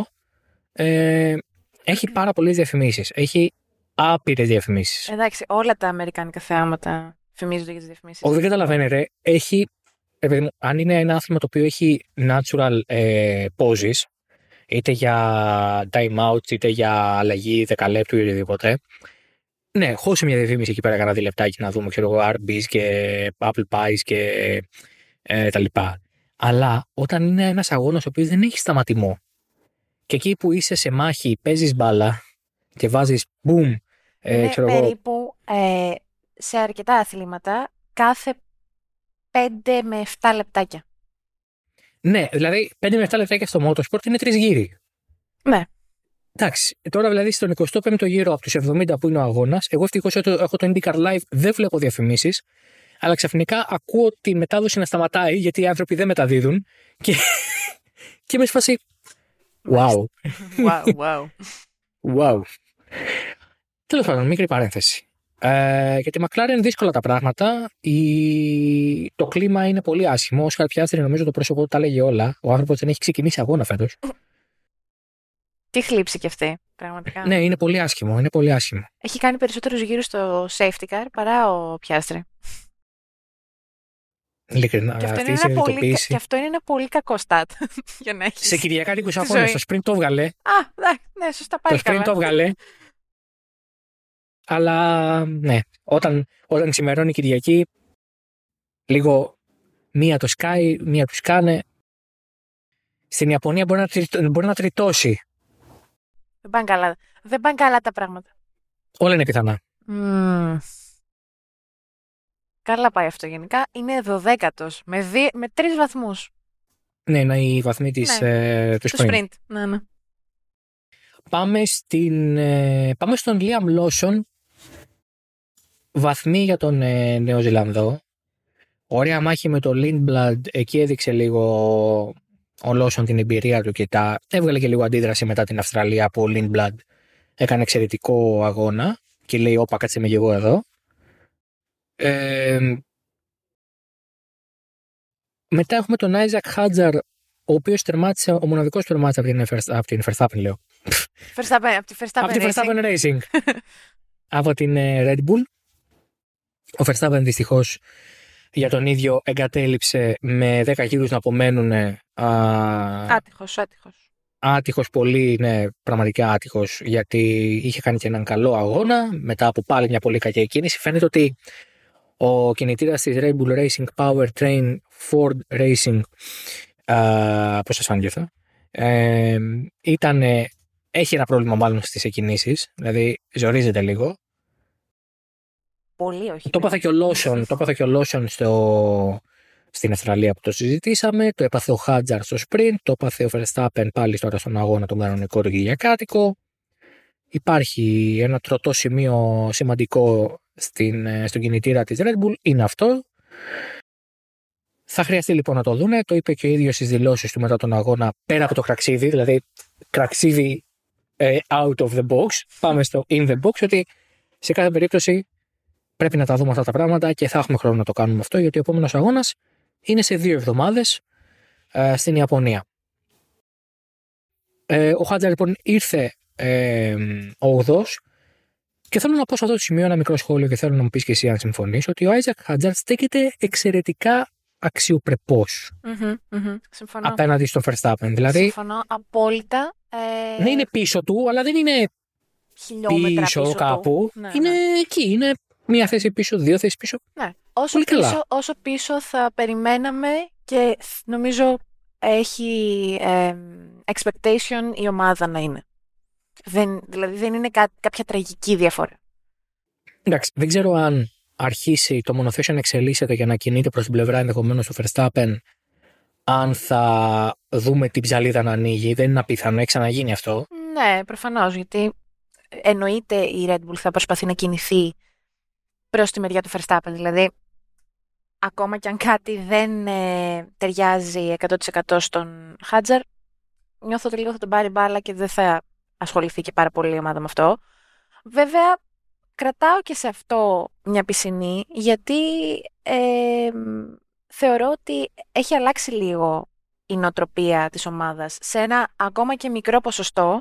Speaker 1: έχει πάρα πολλές διαφημίσεις. Έχει άπειρες διαφημίσεις.
Speaker 2: Εντάξει, όλα τα αμερικάνικα θεάματα φημίζονται για τις διαφημίσεις.
Speaker 1: Όχι, δεν καταλαβαίνετε. Αν είναι ένα άθλημα το οποίο έχει natural poses, είτε για time out, είτε για αλλαγή 10 λεπτού ή οτιδήποτε. Ναι, χώσε μια διαφήμιση εκεί πέρα κανένα 2 λεπτάκι να δούμε, ξέρω εγώ, Arby's και Apple Pies και τα λοιπά. Αλλά όταν είναι ένας αγώνας ο οποίος δεν έχει σταματημό και εκεί που είσαι σε μάχη, παίζεις μπάλα και βάζεις boom, ξέρω εγώ.
Speaker 2: Περίπου σε αρκετά αθλήματα κάθε 5 με 7 λεπτάκια.
Speaker 1: Ναι, δηλαδή 5 με 7 λεπτάκια στο motorsport είναι 3 γύροι.
Speaker 2: Ναι.
Speaker 1: Εντάξει, τώρα δηλαδή στον 25ο γύρο από τους 70 που είναι ο αγώνας, εγώ ευτυχώς έχω το IndyCar Live, δεν βλέπω διαφημίσεις, αλλά ξαφνικά ακούω τη μετάδοση να σταματάει γιατί οι άνθρωποι δεν μεταδίδουν και με σφασί. Wow.
Speaker 2: Wow.
Speaker 1: Wow. Τέλος πάντων, μικρή παρένθεση. Για τη McLaren δύσκολα τα πράγματα. Το κλίμα είναι πολύ άσχημο. Ο Όσκαρ Πιάστρι, νομίζω το πρόσωπό του τα λέγει όλα. Ο άνθρωπος δεν έχει ξεκινήσει αγώνα φέτος.
Speaker 2: Τι θλίψη κι αυτή, πραγματικά.
Speaker 1: Ναι, είναι πολύ άσχημο. Είναι πολύ άσχημο.
Speaker 2: Έχει κάνει περισσότερους γύρους στο safety car παρά ο Πιάστρι.
Speaker 1: Ειλικρινά,
Speaker 2: Και
Speaker 1: αυτή η συνειδητοποίηση.
Speaker 2: και αυτό είναι ένα πολύ κακό stat για να έχεις.
Speaker 1: Σε κυριακάτικους αγώνες, το sprint το έβγαλε.
Speaker 2: Ναι, σωστά, πάλι
Speaker 1: Το sprint το έβγαλε. Αλλά ναι, όταν ξημερώνει η Κυριακή, λίγο μία το σκάει, μία του σκάνε. Στην Ιαπωνία μπορεί να τριτώσει.
Speaker 2: Δεν πάνε καλά τα πράγματα.
Speaker 1: Όλα είναι πιθανά.
Speaker 2: Καλά πάει αυτό γενικά. Είναι 12ος με 3 βαθμούς.
Speaker 1: Ναι, είναι οι βαθμοί του sprint.
Speaker 2: Ναι.
Speaker 1: Πάμε στον Liam Lawson. Βαθμοί για τον Νέο Ζηλανδό. Ωραία μάχη με το Lindblad. Εκεί έδειξε λίγο ο Lawson την εμπειρία του και έβγαλε και λίγο αντίδραση μετά την Αυστραλία που ο Lindblad έκανε εξαιρετικό αγώνα και λέει όπα κάτσε με και εγώ εδώ. Μετά έχουμε τον Isaac Hadjar, ο οποίος τερμάτισε, ο μοναδικός που τερμάτισε από την Verstappen, λέω.
Speaker 2: Από τη
Speaker 1: Verstappen Racing. Από την Red Bull. Ο Verstappen δυστυχώς για τον ίδιο εγκατέλειψε με 10 γύρους να απομένουν. Άτυχος πολύ, ναι, πραγματικά άτυχος, γιατί είχε κάνει και έναν καλό αγώνα μετά από πάλι μια πολύ κακή κίνηση. Φαίνεται ότι ο κινητήρας της Red Bull Racing Powertrain Ford Racing, πώς σας φάνηκε αυτό, έχει ένα πρόβλημα μάλλον στις εκκινήσεις, δηλαδή ζορίζεται λίγο.
Speaker 2: Πολύ όχι.
Speaker 1: Το έπαθε και ο Lawson στην Αυστραλία που το συζητήσαμε, το έπαθε ο Hadjar στο sprint, το έπαθε ο Verstappen πάλι τώρα στον αγώνα τον κανονικό του Κυριακάτικο. Υπάρχει ένα τροτό σημείο σημαντικό στον κινητήρα της Red Bull, είναι αυτό. Θα χρειαστεί λοιπόν να το δούνε, το είπε και ο ίδιος στις δηλώσεις του μετά τον αγώνα, πέρα από το κραξίδι, δηλαδή κραξίδι out of the box, πάμε στο in the box, ότι σε κάθε περίπτωση πρέπει να τα δούμε αυτά τα πράγματα και θα έχουμε χρόνο να το κάνουμε αυτό, γιατί ο επόμενος αγώνας είναι σε 2 εβδομάδες στην Ιαπωνία. Ο Hadjar λοιπόν ήρθε 8ος και θέλω να πω σε αυτό το σημείο ένα μικρό σχόλιο και θέλω να μου πεις και εσύ αν συμφωνείς, ότι ο Isaac Hadjar στέκεται εξαιρετικά αξιοπρεπώς απέναντι στον Verstappen. Δηλαδή,
Speaker 2: συμφωνώ απόλυτα.
Speaker 1: δεν είναι πίσω του, αλλά δεν είναι πίσω κάπου.
Speaker 2: Ναι,
Speaker 1: είναι εκεί, είναι μία θέση πίσω, 2 θέσεις πίσω.
Speaker 2: Ναι. Όσο πίσω θα περιμέναμε και νομίζω έχει expectation η ομάδα να είναι. Δηλαδή δεν είναι κάποια τραγική διαφορά.
Speaker 1: Εντάξει, δεν ξέρω αν αρχίσει το μονοθέσιο να εξελίσσεται για να κινείται προς την πλευρά ενδεχομένως του Verstappen, αν θα δούμε την ψαλίδα να ανοίγει. Δεν είναι απίθανο, έχει ξαναγίνει αυτό.
Speaker 2: Ναι, προφανώς, γιατί εννοείται η Red Bull θα προσπαθεί να κινηθεί προς τη μεριά του Verstappen. Δηλαδή, ακόμα κι αν κάτι δεν ταιριάζει 100% στον Hadjar, νιώθω ότι λίγο θα τον πάρει μπάλα και δεν θα ασχοληθεί και πάρα πολύ η ομάδα με αυτό. Βέβαια, κρατάω και σε αυτό μια πισινή, γιατί θεωρώ ότι έχει αλλάξει λίγο η νοοτροπία της ομάδας. Σε ένα ακόμα και μικρό ποσοστό,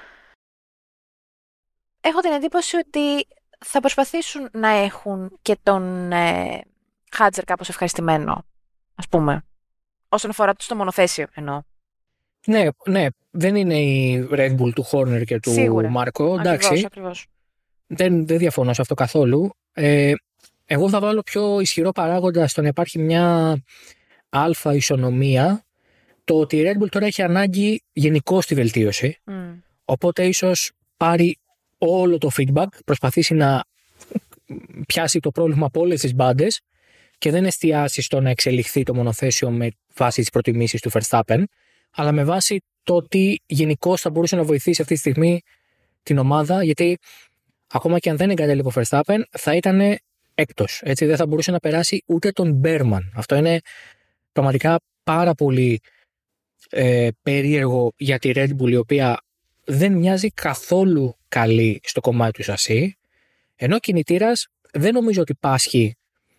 Speaker 2: έχω την εντύπωση ότι θα προσπαθήσουν να έχουν και τον Hadjar κάπως ευχαριστημένο, ας πούμε. Όσον αφορά το μονοθέσιο εννοώ.
Speaker 1: Ναι, δεν είναι η Red Bull του Horner και του
Speaker 2: Σίγουρα.
Speaker 1: Μάρκο. Εντάξει.
Speaker 2: Ακριβώς.
Speaker 1: Δεν διαφωνώ σε αυτό καθόλου. Εγώ θα βάλω πιο ισχυρό παράγοντα στο να υπάρχει μια αλφα ισονομία. Το ότι η Red Bull τώρα έχει ανάγκη γενικώς τη βελτίωση. Οπότε ίσως πάρει όλο το feedback, προσπαθήσει να πιάσει το πρόβλημα από όλες τις μπάντες και δεν εστιάσει στο να εξελιχθεί το μονοθέσιο με βάση τις προτιμήσεις του Verstappen, αλλά με βάση το ότι γενικώς θα μπορούσε να βοηθήσει αυτή τη στιγμή την ομάδα, γιατί ακόμα και αν δεν εγκατέλειπε ο Verstappen θα ήταν έκτος. Έτσι δεν θα μπορούσε να περάσει ούτε τον Berman. Αυτό είναι πραγματικά πάρα πολύ περίεργο για τη Red Bull, η οποία δεν μοιάζει καθόλου καλή στο κομμάτι του σασί, ενώ ο κινητήρας δεν νομίζω ότι πάσχει,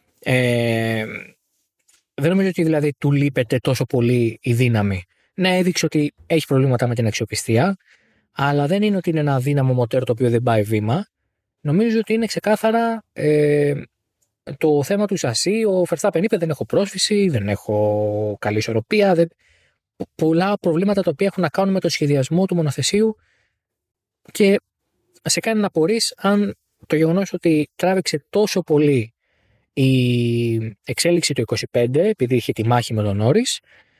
Speaker 1: δεν νομίζω ότι δηλαδή του λείπεται τόσο πολύ η δύναμη. Ναι, έδειξε ότι έχει προβλήματα με την αξιοπιστία, αλλά δεν είναι ότι είναι ένα αδύναμο μοτέρ το οποίο δεν πάει βήμα. Νομίζω ότι είναι ξεκάθαρα το θέμα του σασί. Ο Verstappen είπε: δεν έχω πρόσφυση, δεν έχω καλή ισορροπία. Πολλά προβλήματα τα οποία έχουν να κάνουν με το σχεδιασμό του μονοθεσίου και σε κάνει να απορείς αν το γεγονός ότι τράβηξε τόσο πολύ η εξέλιξη του 25, επειδή είχε τη μάχη με τον Νόρις,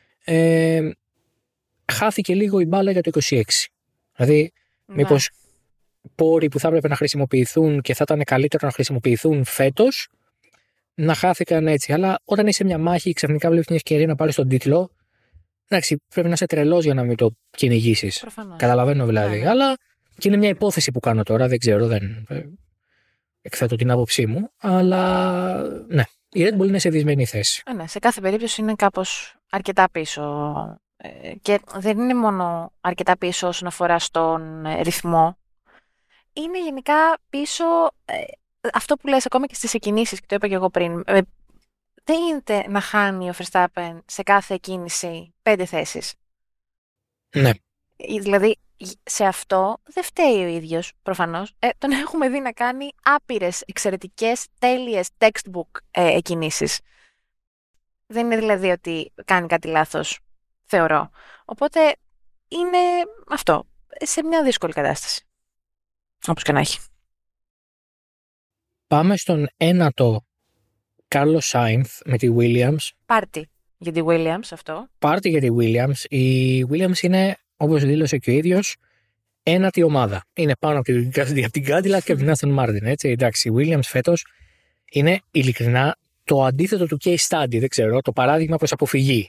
Speaker 1: χάθηκε λίγο η μπάλα για το 26. Δηλαδή, μήπως πόροι που θα έπρεπε να χρησιμοποιηθούν και θα ήταν καλύτερο να χρησιμοποιηθούν φέτος, να χάθηκαν έτσι. Αλλά όταν είσαι μια μάχη, ξαφνικά βλέπεις μια ευκαιρία να πάρεις τον τίτλο. Εντάξει, πρέπει να είσαι τρελός για να μην το κυνηγήσεις. Καταλαβαίνω δηλαδή. Ναι. Αλλά και είναι μια υπόθεση που κάνω τώρα, δεν ξέρω, δεν εκθέτω την άποψή μου. Αλλά ναι, η Red Bull είναι σε δυσμενή θέση.
Speaker 2: Ναι, σε κάθε περίπτωση είναι κάπως αρκετά πίσω. Και δεν είναι μόνο αρκετά πίσω όσον αφορά στον ρυθμό. Είναι γενικά πίσω αυτό που λες ακόμα και στις εκκινήσεις, και το είπα και εγώ πριν. Δεν γίνεται να χάνει ο Verstappen σε κάθε κίνηση 5 θέσεις.
Speaker 1: Ναι.
Speaker 2: Δηλαδή, σε αυτό δεν φταίει ο ίδιος, προφανώς. Τον έχουμε δει να κάνει άπειρες, εξαιρετικές, τέλειες textbook κινήσεις. Δεν είναι δηλαδή ότι κάνει κάτι λάθος, θεωρώ. Οπότε είναι αυτό, σε μια δύσκολη κατάσταση. Όπως και να έχει.
Speaker 1: Πάμε στον ένατο Κάρλος Σάινθ με τη Williams.
Speaker 2: Πάρτι για τη Williams αυτό.
Speaker 1: Πάρτι για τη Williams. Η Williams είναι, όπως δήλωσε και ο ίδιος, ένατη ομάδα. Είναι πάνω από την Cadillac και από την Aston Martin. Έτσι. Εντάξει, η Williams φέτος είναι ειλικρινά το αντίθετο του case study. Δεν ξέρω, το παράδειγμα προς αποφυγή.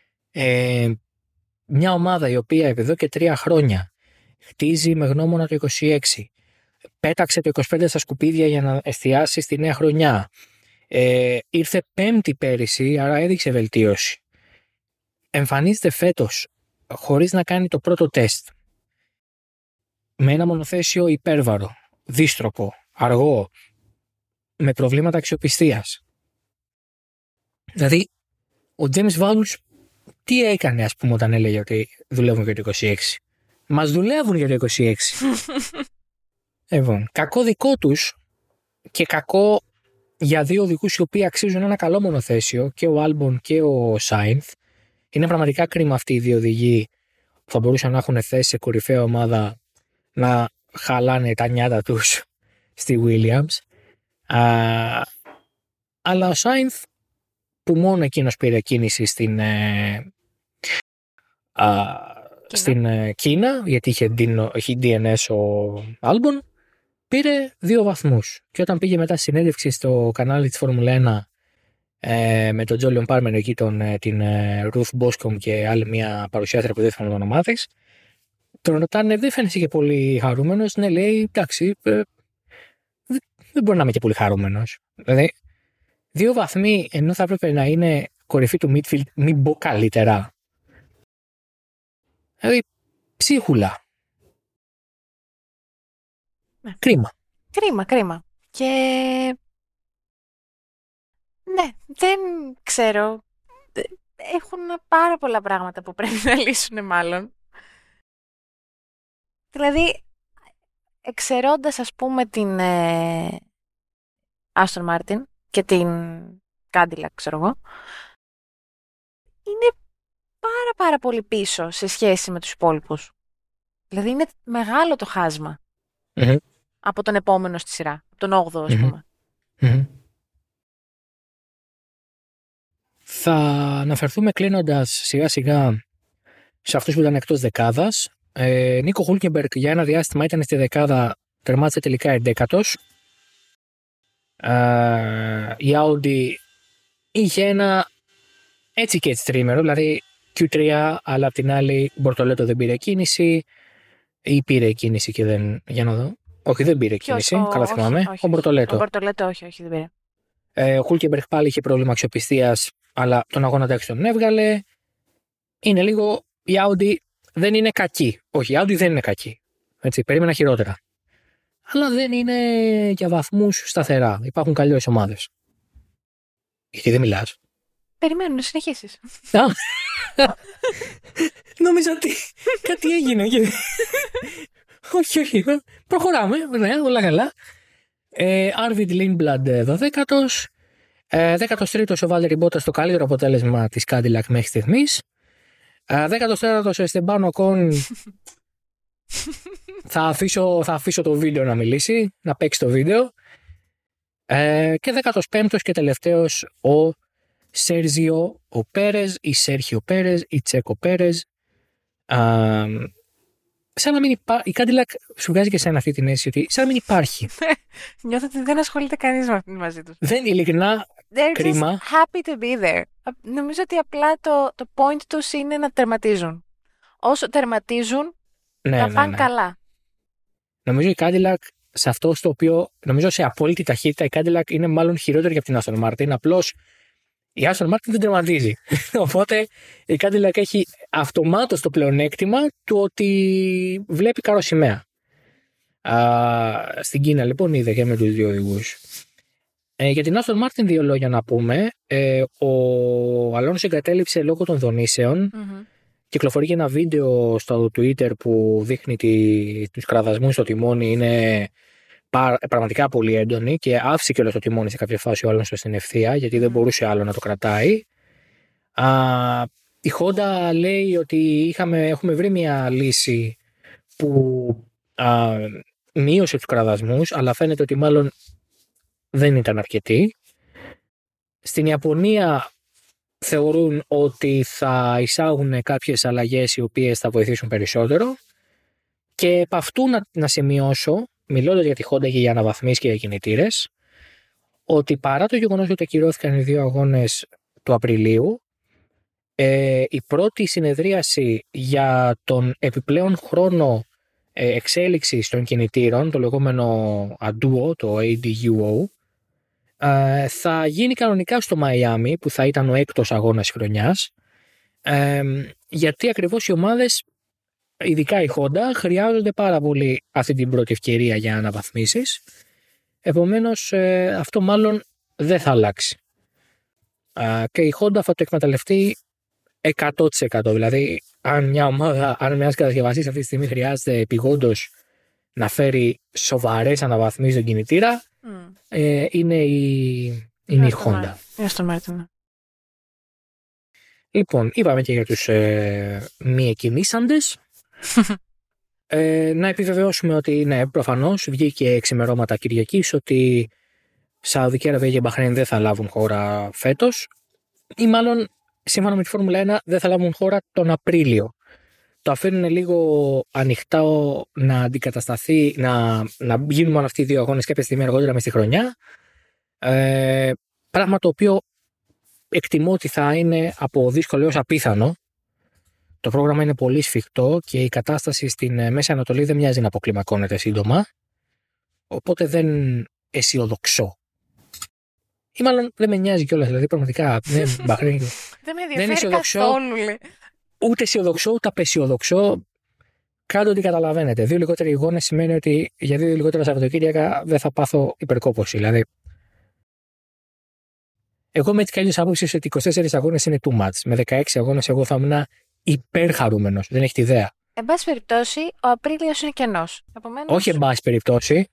Speaker 1: Μια ομάδα η οποία εδώ και 3 χρόνια χτίζει με γνώμονα το 26. Πέταξε το 25 στα σκουπίδια για να εστιάσει στη νέα χρονιά. Ήρθε 5η πέρυσι, άρα έδειξε βελτίωση. Εμφανίζεται φέτος χωρίς να κάνει το πρώτο τεστ. Με ένα μονοθέσιο υπέρβαρο, δύστροπο, αργό, με προβλήματα αξιοπιστίας. Δηλαδή, ο James Vowles τι έκανε, ας πούμε, όταν έλεγε ότι δουλεύουν για το 26. Μας δουλεύουν για το 26. Λοιπόν, κακό δικό τους και κακό για 2 οδηγούς οι οποίοι αξίζουν ένα καλό μονοθέσιο, και ο Άλμπον και ο Σάινθ. Είναι πραγματικά κρίμα αυτοί οι 2 οδηγοί που θα μπορούσαν να έχουν θέση σε κορυφαία ομάδα να χαλάνε τα νιάτα τους στη Williams. Αλλά ο Σάινθ, που μόνο εκείνος πήρε κίνηση στην Κίνα, γιατί είχε DNS ο Άλμπον, πήρε 2 βαθμούς. Και όταν πήγε μετά στη συνέντευξη στο κανάλι της Φόρμουλα 1 με τον Τζόλιον Πάρμερ εκεί, την Ruth Boscom και άλλη μια παρουσιάστρια που δεν θυμάμαι το όνομά της, τον ρωτάνε, δεν φαίνεσαι και πολύ χαρούμενος? Ναι, λέει, εντάξει, δεν μπορεί να είμαι και πολύ χαρούμενος. Δηλαδή, 2 βαθμοί ενώ θα έπρεπε να είναι κορυφή του midfield, μην πω καλύτερα. Δηλαδή, ψίχουλα.
Speaker 2: Ναι.
Speaker 1: Κρίμα.
Speaker 2: Και ναι, δεν ξέρω. Έχουν πάρα πολλά πράγματα που πρέπει να λύσουν μάλλον. Δηλαδή, εξαιρώντας ας πούμε την Aston Martin και την Cadillac, ξέρω εγώ, είναι πάρα πολύ πίσω σε σχέση με τους υπόλοιπους. Δηλαδή είναι μεγάλο το χάσμα από τον επόμενο στη σειρά, από τον 8ο ας πούμε.
Speaker 1: Θα αναφερθούμε κλείνοντας σιγά σιγά σε αυτούς που ήταν εκτός δεκάδας. Νίκο Χούλκεμπεργκ για ένα διάστημα ήταν στη δεκάδα, τερμάτισε τελικά 11ος. Η Audi είχε ένα έτσι και έτσι τρίμερο, δηλαδή Q3, αλλά απ' την άλλη Μπορτολέτο δεν πήρε κίνηση ή πήρε κίνηση και δεν... Για να δω. Όχι, δεν πήρε κίνηση, καλά θυμάμαι. Ο Μπορτολέτο.
Speaker 2: Ο Μπορτολέτο όχι, δεν πήρε.
Speaker 1: Ο Χούλκεμπεργκ πάλι είχε πρόβλημα αξιοπιστίας, αλλά τον αγώνα τάξη τον έβγαλε. Είναι λίγο η Audi δεν είναι κακή. Όχι, η Audi δεν είναι κακή. Έτσι, περίμενα χειρότερα. Αλλά δεν είναι για βαθμούς σταθερά. Υπάρχουν καλύτερες ομάδες. Γιατί δεν μιλάς?
Speaker 2: Περιμένω να συνεχίσεις.
Speaker 1: Νόμιζα ότι κάτι έγινε. Όχι. Προχωράμε. Ωραία, όλα καλά. Arvid Lindblad 12ος. 13ος ο Βάλτερι Μπότας, το καλύτερο αποτέλεσμα της Cadillac μέχρι στιγμής. 14ος ο Esteban Ocon. Θα αφήσω το βίντεο να μιλήσει, να παίξει το βίντεο. Και 15ος και τελευταίος ο Σέρζιο ο Πέρες ή Σέρχιο Πέρες ή Τσέκο Πέρες. Σαν να μην υπάρχει. Η Cadillac σου βγάζει και σένα αυτή την αίσθηση ότι σαν να μην υπάρχει.
Speaker 2: Νιώθω ότι δεν ασχολείται κανείς μαζί τους.
Speaker 1: Δεν, ειλικρινά, κρίμα.
Speaker 2: Just happy to be there. Νομίζω ότι απλά το point τους είναι να τερματίζουν. Όσο τερματίζουν, θα πάνε καλά.
Speaker 1: Νομίζω η Cadillac σε αυτό στο οποίο, νομίζω σε απόλυτη ταχύτητα, η Cadillac είναι μάλλον χειρότερη από την Aston Martin. Απλώς η Aston Martin δεν τερματίζει. Οπότε η Cadillac έχει αυτομάτως το πλεονέκτημα του ότι βλέπει καρό σημαία. Στην Κίνα λοιπόν είδε και με τους δύο οδηγούς. Για την Aston Martin δύο λόγια να πούμε. Ο Αλόνσο εγκατέλειψε λόγω των δονήσεων. Κυκλοφορεί και ένα βίντεο στο Twitter που δείχνει τους κραδασμούς στο τιμόνι. Είναι πραγματικά πολύ έντονη και άφησε και όλο το τιμόνι σε κάποια φάση ο Αλόνσο στην ευθεία, γιατί δεν μπορούσε άλλο να το κρατάει. Η Honda λέει ότι έχουμε βρει μια λύση που μείωσε τους κραδασμούς, αλλά φαίνεται ότι μάλλον δεν ήταν αρκετή. Στην Ιαπωνία θεωρούν ότι θα εισάγουν κάποιες αλλαγές οι οποίες θα βοηθήσουν περισσότερο, και επ' αυτού να σημειώσω, μιλώντας για τη Honda και για αναβαθμίσεις και για κινητήρες, ότι παρά το γεγονός ότι ακυρώθηκαν οι δύο αγώνες του Απριλίου, η πρώτη συνεδρίαση για τον επιπλέον χρόνο εξέλιξης των κινητήρων, το λεγόμενο ADUO, το ADUO, θα γίνει κανονικά στο Μαϊάμι, που θα ήταν ο έκτος αγώνας χρονιάς, γιατί ακριβώς οι ομάδες, ειδικά η Honda, χρειάζονται πάρα πολύ αυτή την πρώτη ευκαιρία για αναβαθμίσεις. Επομένως αυτό μάλλον δεν θα αλλάξει. Και η Honda θα το εκμεταλλευτεί 100%. Δηλαδή αν ένας κατασκευαστής αυτή τη στιγμή χρειάζεται επειγόντως να φέρει σοβαρές αναβαθμίσεις στον κινητήρα, είναι η Honda.
Speaker 2: Aston Martin.
Speaker 1: Λοιπόν, είπαμε και για τους μη εκκινήσαντες. Να επιβεβαιώσουμε ότι ναι, προφανώς βγήκε ξημερώματα Κυριακής ότι Σαουδική Αραβία και Μπαχρέιν δεν θα λάβουν χώρα φέτος, ή μάλλον σύμφωνα με τη Φόρμουλα 1 δεν θα λάβουν χώρα τον Απρίλιο. Το αφήνουν λίγο ανοιχτά να αντικατασταθεί, να γίνουν μόνο αυτοί οι δύο αγώνες κάποια στιγμή αργότερα μες στη χρονιά. Πράγμα το οποίο εκτιμώ ότι θα είναι από δύσκολο έως απίθανο. Το πρόγραμμα είναι πολύ σφιχτό και η κατάσταση στην Μέση Ανατολή δεν μοιάζει να αποκλιμακώνεται σύντομα. Οπότε δεν αισιοδοξώ. Ή μάλλον δεν με νοιάζει κιόλας. Δηλαδή πραγματικά δεν
Speaker 2: με ενδιαφέρει καθόλου.
Speaker 1: Ούτε αισιοδοξώ ούτε απεσιοδοξώ. Κάντε ό,τι καταλαβαίνετε. Δύο λιγότεροι αγώνες σημαίνει ότι για δύο λιγότερα Σαββατοκύριακα δεν θα πάθω υπερκόπωση. Δηλαδή, εγώ με τις καλές άποψεις ότι 24 αγώνες είναι too much. Με 16 αγώνες εγώ θα ήμουν υπερχαρούμενος. Δεν έχετε ιδέα.
Speaker 2: Εν πάση περιπτώσει, ο Απρίλιος είναι κενός. Επομένως...
Speaker 1: Όχι εν πάση περιπτώσει.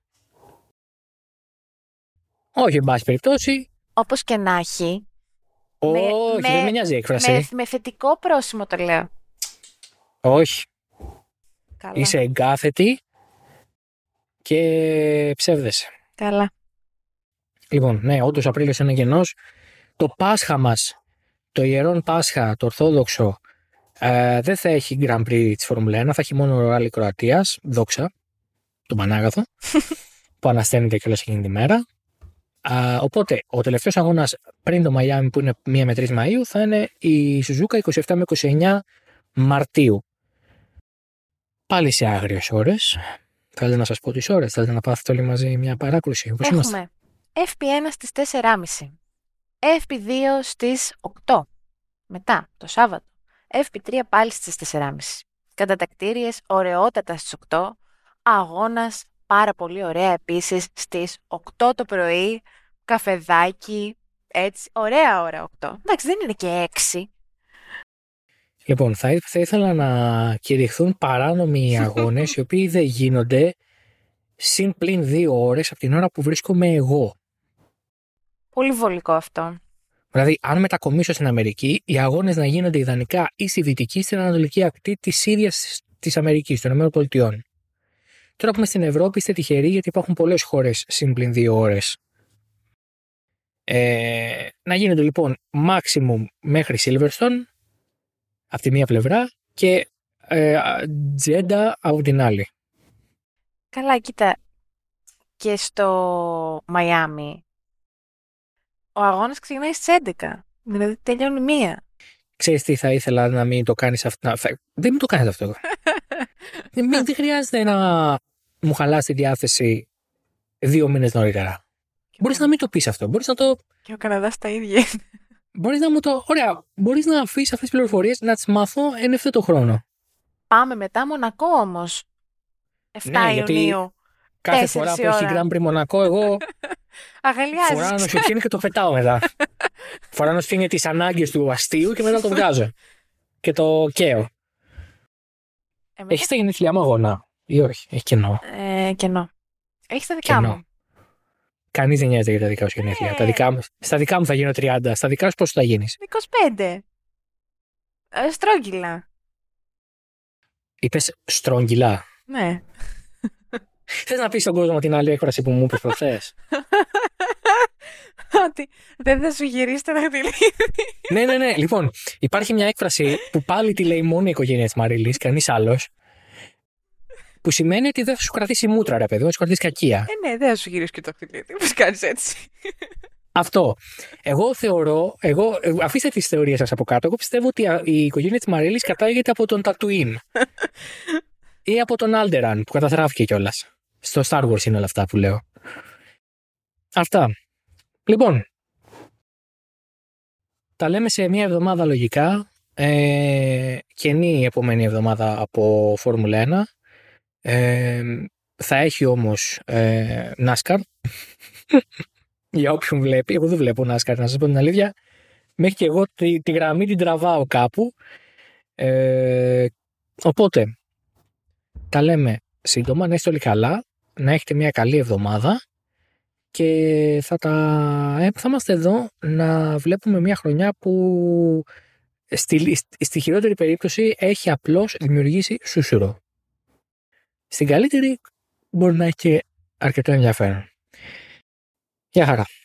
Speaker 2: Όπως και να έχει.
Speaker 1: Όχι, δεν με νοιάζει η έκφραση.
Speaker 2: Με θετικό πρόσημο το λέω.
Speaker 1: Όχι.
Speaker 2: Καλά.
Speaker 1: Είσαι εγκάθετη και ψεύδεσαι.
Speaker 2: Καλά.
Speaker 1: Λοιπόν, ναι, όντως ο Απρίλιος είναι γεννός. Το Πάσχα μας, το Ιερόν Πάσχα, το Ορθόδοξο, δεν θα έχει Grand Prix της Φόρμουλα 1, θα έχει μόνο Ράλι Κροατίας, δόξα, τον Πανάγαθο, που ανασταίνεται κιόλας εκείνη τη μέρα. Οπότε, ο τελευταίος αγώνας πριν το Μαϊάμι, που είναι 1 με 3 Μαΐου, θα είναι η Σουζούκα 27 με 29 Μαρτίου. Πάλι σε άγριες ώρες. Θέλετε να σας πω τις ώρες, θέλετε να πάθετε όλοι μαζί μια παράκρουση?
Speaker 2: Έχουμε FP1 στις 4.30, FP2 στις 8, μετά το Σάββατο, FP3 πάλι στις 4.30. Κατατακτήριες ωραιότατα στις 8. Αγώνας πάρα πολύ ωραία επίσης στις 8 το πρωί. Καφεδάκι, έτσι, ωραία ώρα 8. Εντάξει, δεν είναι και 6.
Speaker 1: Λοιπόν, θα ήθελα να κηρυχθούν παράνομοι αγώνες οι οποίοι δεν γίνονται συν πλην 2 ώρες από την ώρα που βρίσκομαι εγώ.
Speaker 2: Πολύ βολικό αυτό.
Speaker 1: Δηλαδή, αν μετακομίσω στην Αμερική, οι αγώνες να γίνονται ιδανικά ή στη δυτική ή στην ανατολική ακτή της ίδιας της Αμερικής, των ΗΠΑ. Τώρα που είμαι στην Ευρώπη, είστε τυχεροί γιατί υπάρχουν πολλές χώρες συν πλην 2 ώρες. Να γίνονται λοιπόν maximum μέχρι Silverstone από τη μία πλευρά και Τζέντα από την άλλη.
Speaker 2: Καλά, κοίτα, και στο Μαϊάμι ο αγώνας ξεκινάει στις 11. Δηλαδή τελειώνει 1.
Speaker 1: Ξέρεις τι θα ήθελα να μην το κάνεις αυτό. Δεν μην το κάνεις αυτό. Δεν χρειάζεται να μου χαλάσει τη διάθεση 2 μήνες νωρίτερα. Μπορείς να μην το πεις αυτό. Μπορείς να το.
Speaker 2: Και ο Καναδάς τα ίδια.
Speaker 1: Μπορείς να μου το. Ωραία. Μπορείς να αφήσεις αυτές τις πληροφορίες να τις μάθω εν ευθέτω χρόνο.
Speaker 2: Πάμε μετά Μονακό όμως. 7 Ιουνίου.
Speaker 1: Κάθε φορά που έχει Grand Prix Μονακό, εγώ
Speaker 2: αγαλιάζεις.
Speaker 1: φοράω νοσοκίνη και το πετάω μετά. Φοράω νοσοκίνη τις ανάγκες του αστείου και μετά το βγάζω. Και το καίω. Έχεις τα γενέθλιά μου αγώνα ή όχι? Έχει κενό.
Speaker 2: Κενό. Έχεις τα δικά μου.
Speaker 1: Κανείς δεν νοιάζεται για τα δικά σου γενέθλια. Στα δικά μου θα γίνω 30. Στα δικά σου πόσο θα γίνεις?
Speaker 2: 25. Στρόγγυλα.
Speaker 1: Είπες στρόγγυλα?
Speaker 2: Ναι.
Speaker 1: Θες να πεις στον κόσμο την άλλη έκφραση που μου είπες προχθές?
Speaker 2: Ότι δεν θα σου γυρίσει το δαχτυλίδι.
Speaker 1: Ναι. Λοιπόν, υπάρχει μια έκφραση που πάλι τη λέει μόνο η οικογένεια της Μαρίλης, κανείς άλλος. Που σημαίνει ότι δεν θα σου κρατήσει μούτρα, ρε παιδί, θα σου κρατήσει κακία.
Speaker 2: Ναι, δεν θα σου γυρίσει και το δαχτυλίδι. Πώς κάνεις έτσι?
Speaker 1: Αυτό. Εγώ θεωρώ, αφήστε τις θεωρίες σας από κάτω. Εγώ πιστεύω ότι η οικογένεια της Μαρίλης κατάγεται από τον Τατουίν. Ή από τον Άλτεραν που καταστράφηκε κιόλας. Στο Star Wars είναι όλα αυτά που λέω. Αυτά. Λοιπόν, τα λέμε σε μια εβδομάδα λογικά. Καινή η επόμενη εβδομάδα από Φόρμουλα 1. Θα έχει όμως NASCAR. Για όποιον βλέπει. Εγώ δεν βλέπω NASCAR, να σας πω την αλήθεια. Μέχρι και εγώ τη γραμμή την τραβάω κάπου. Οπότε, τα λέμε σύντομα. Να είστε όλοι καλά. Να έχετε μια καλή εβδομάδα. Και θα είμαστε εδώ να βλέπουμε μια χρονιά που στη χειρότερη περίπτωση έχει απλώς δημιουργήσει σούσουρο. Στην καλύτερη μπορεί να έχει και αρκετό ενδιαφέρον. Γεια χαρά.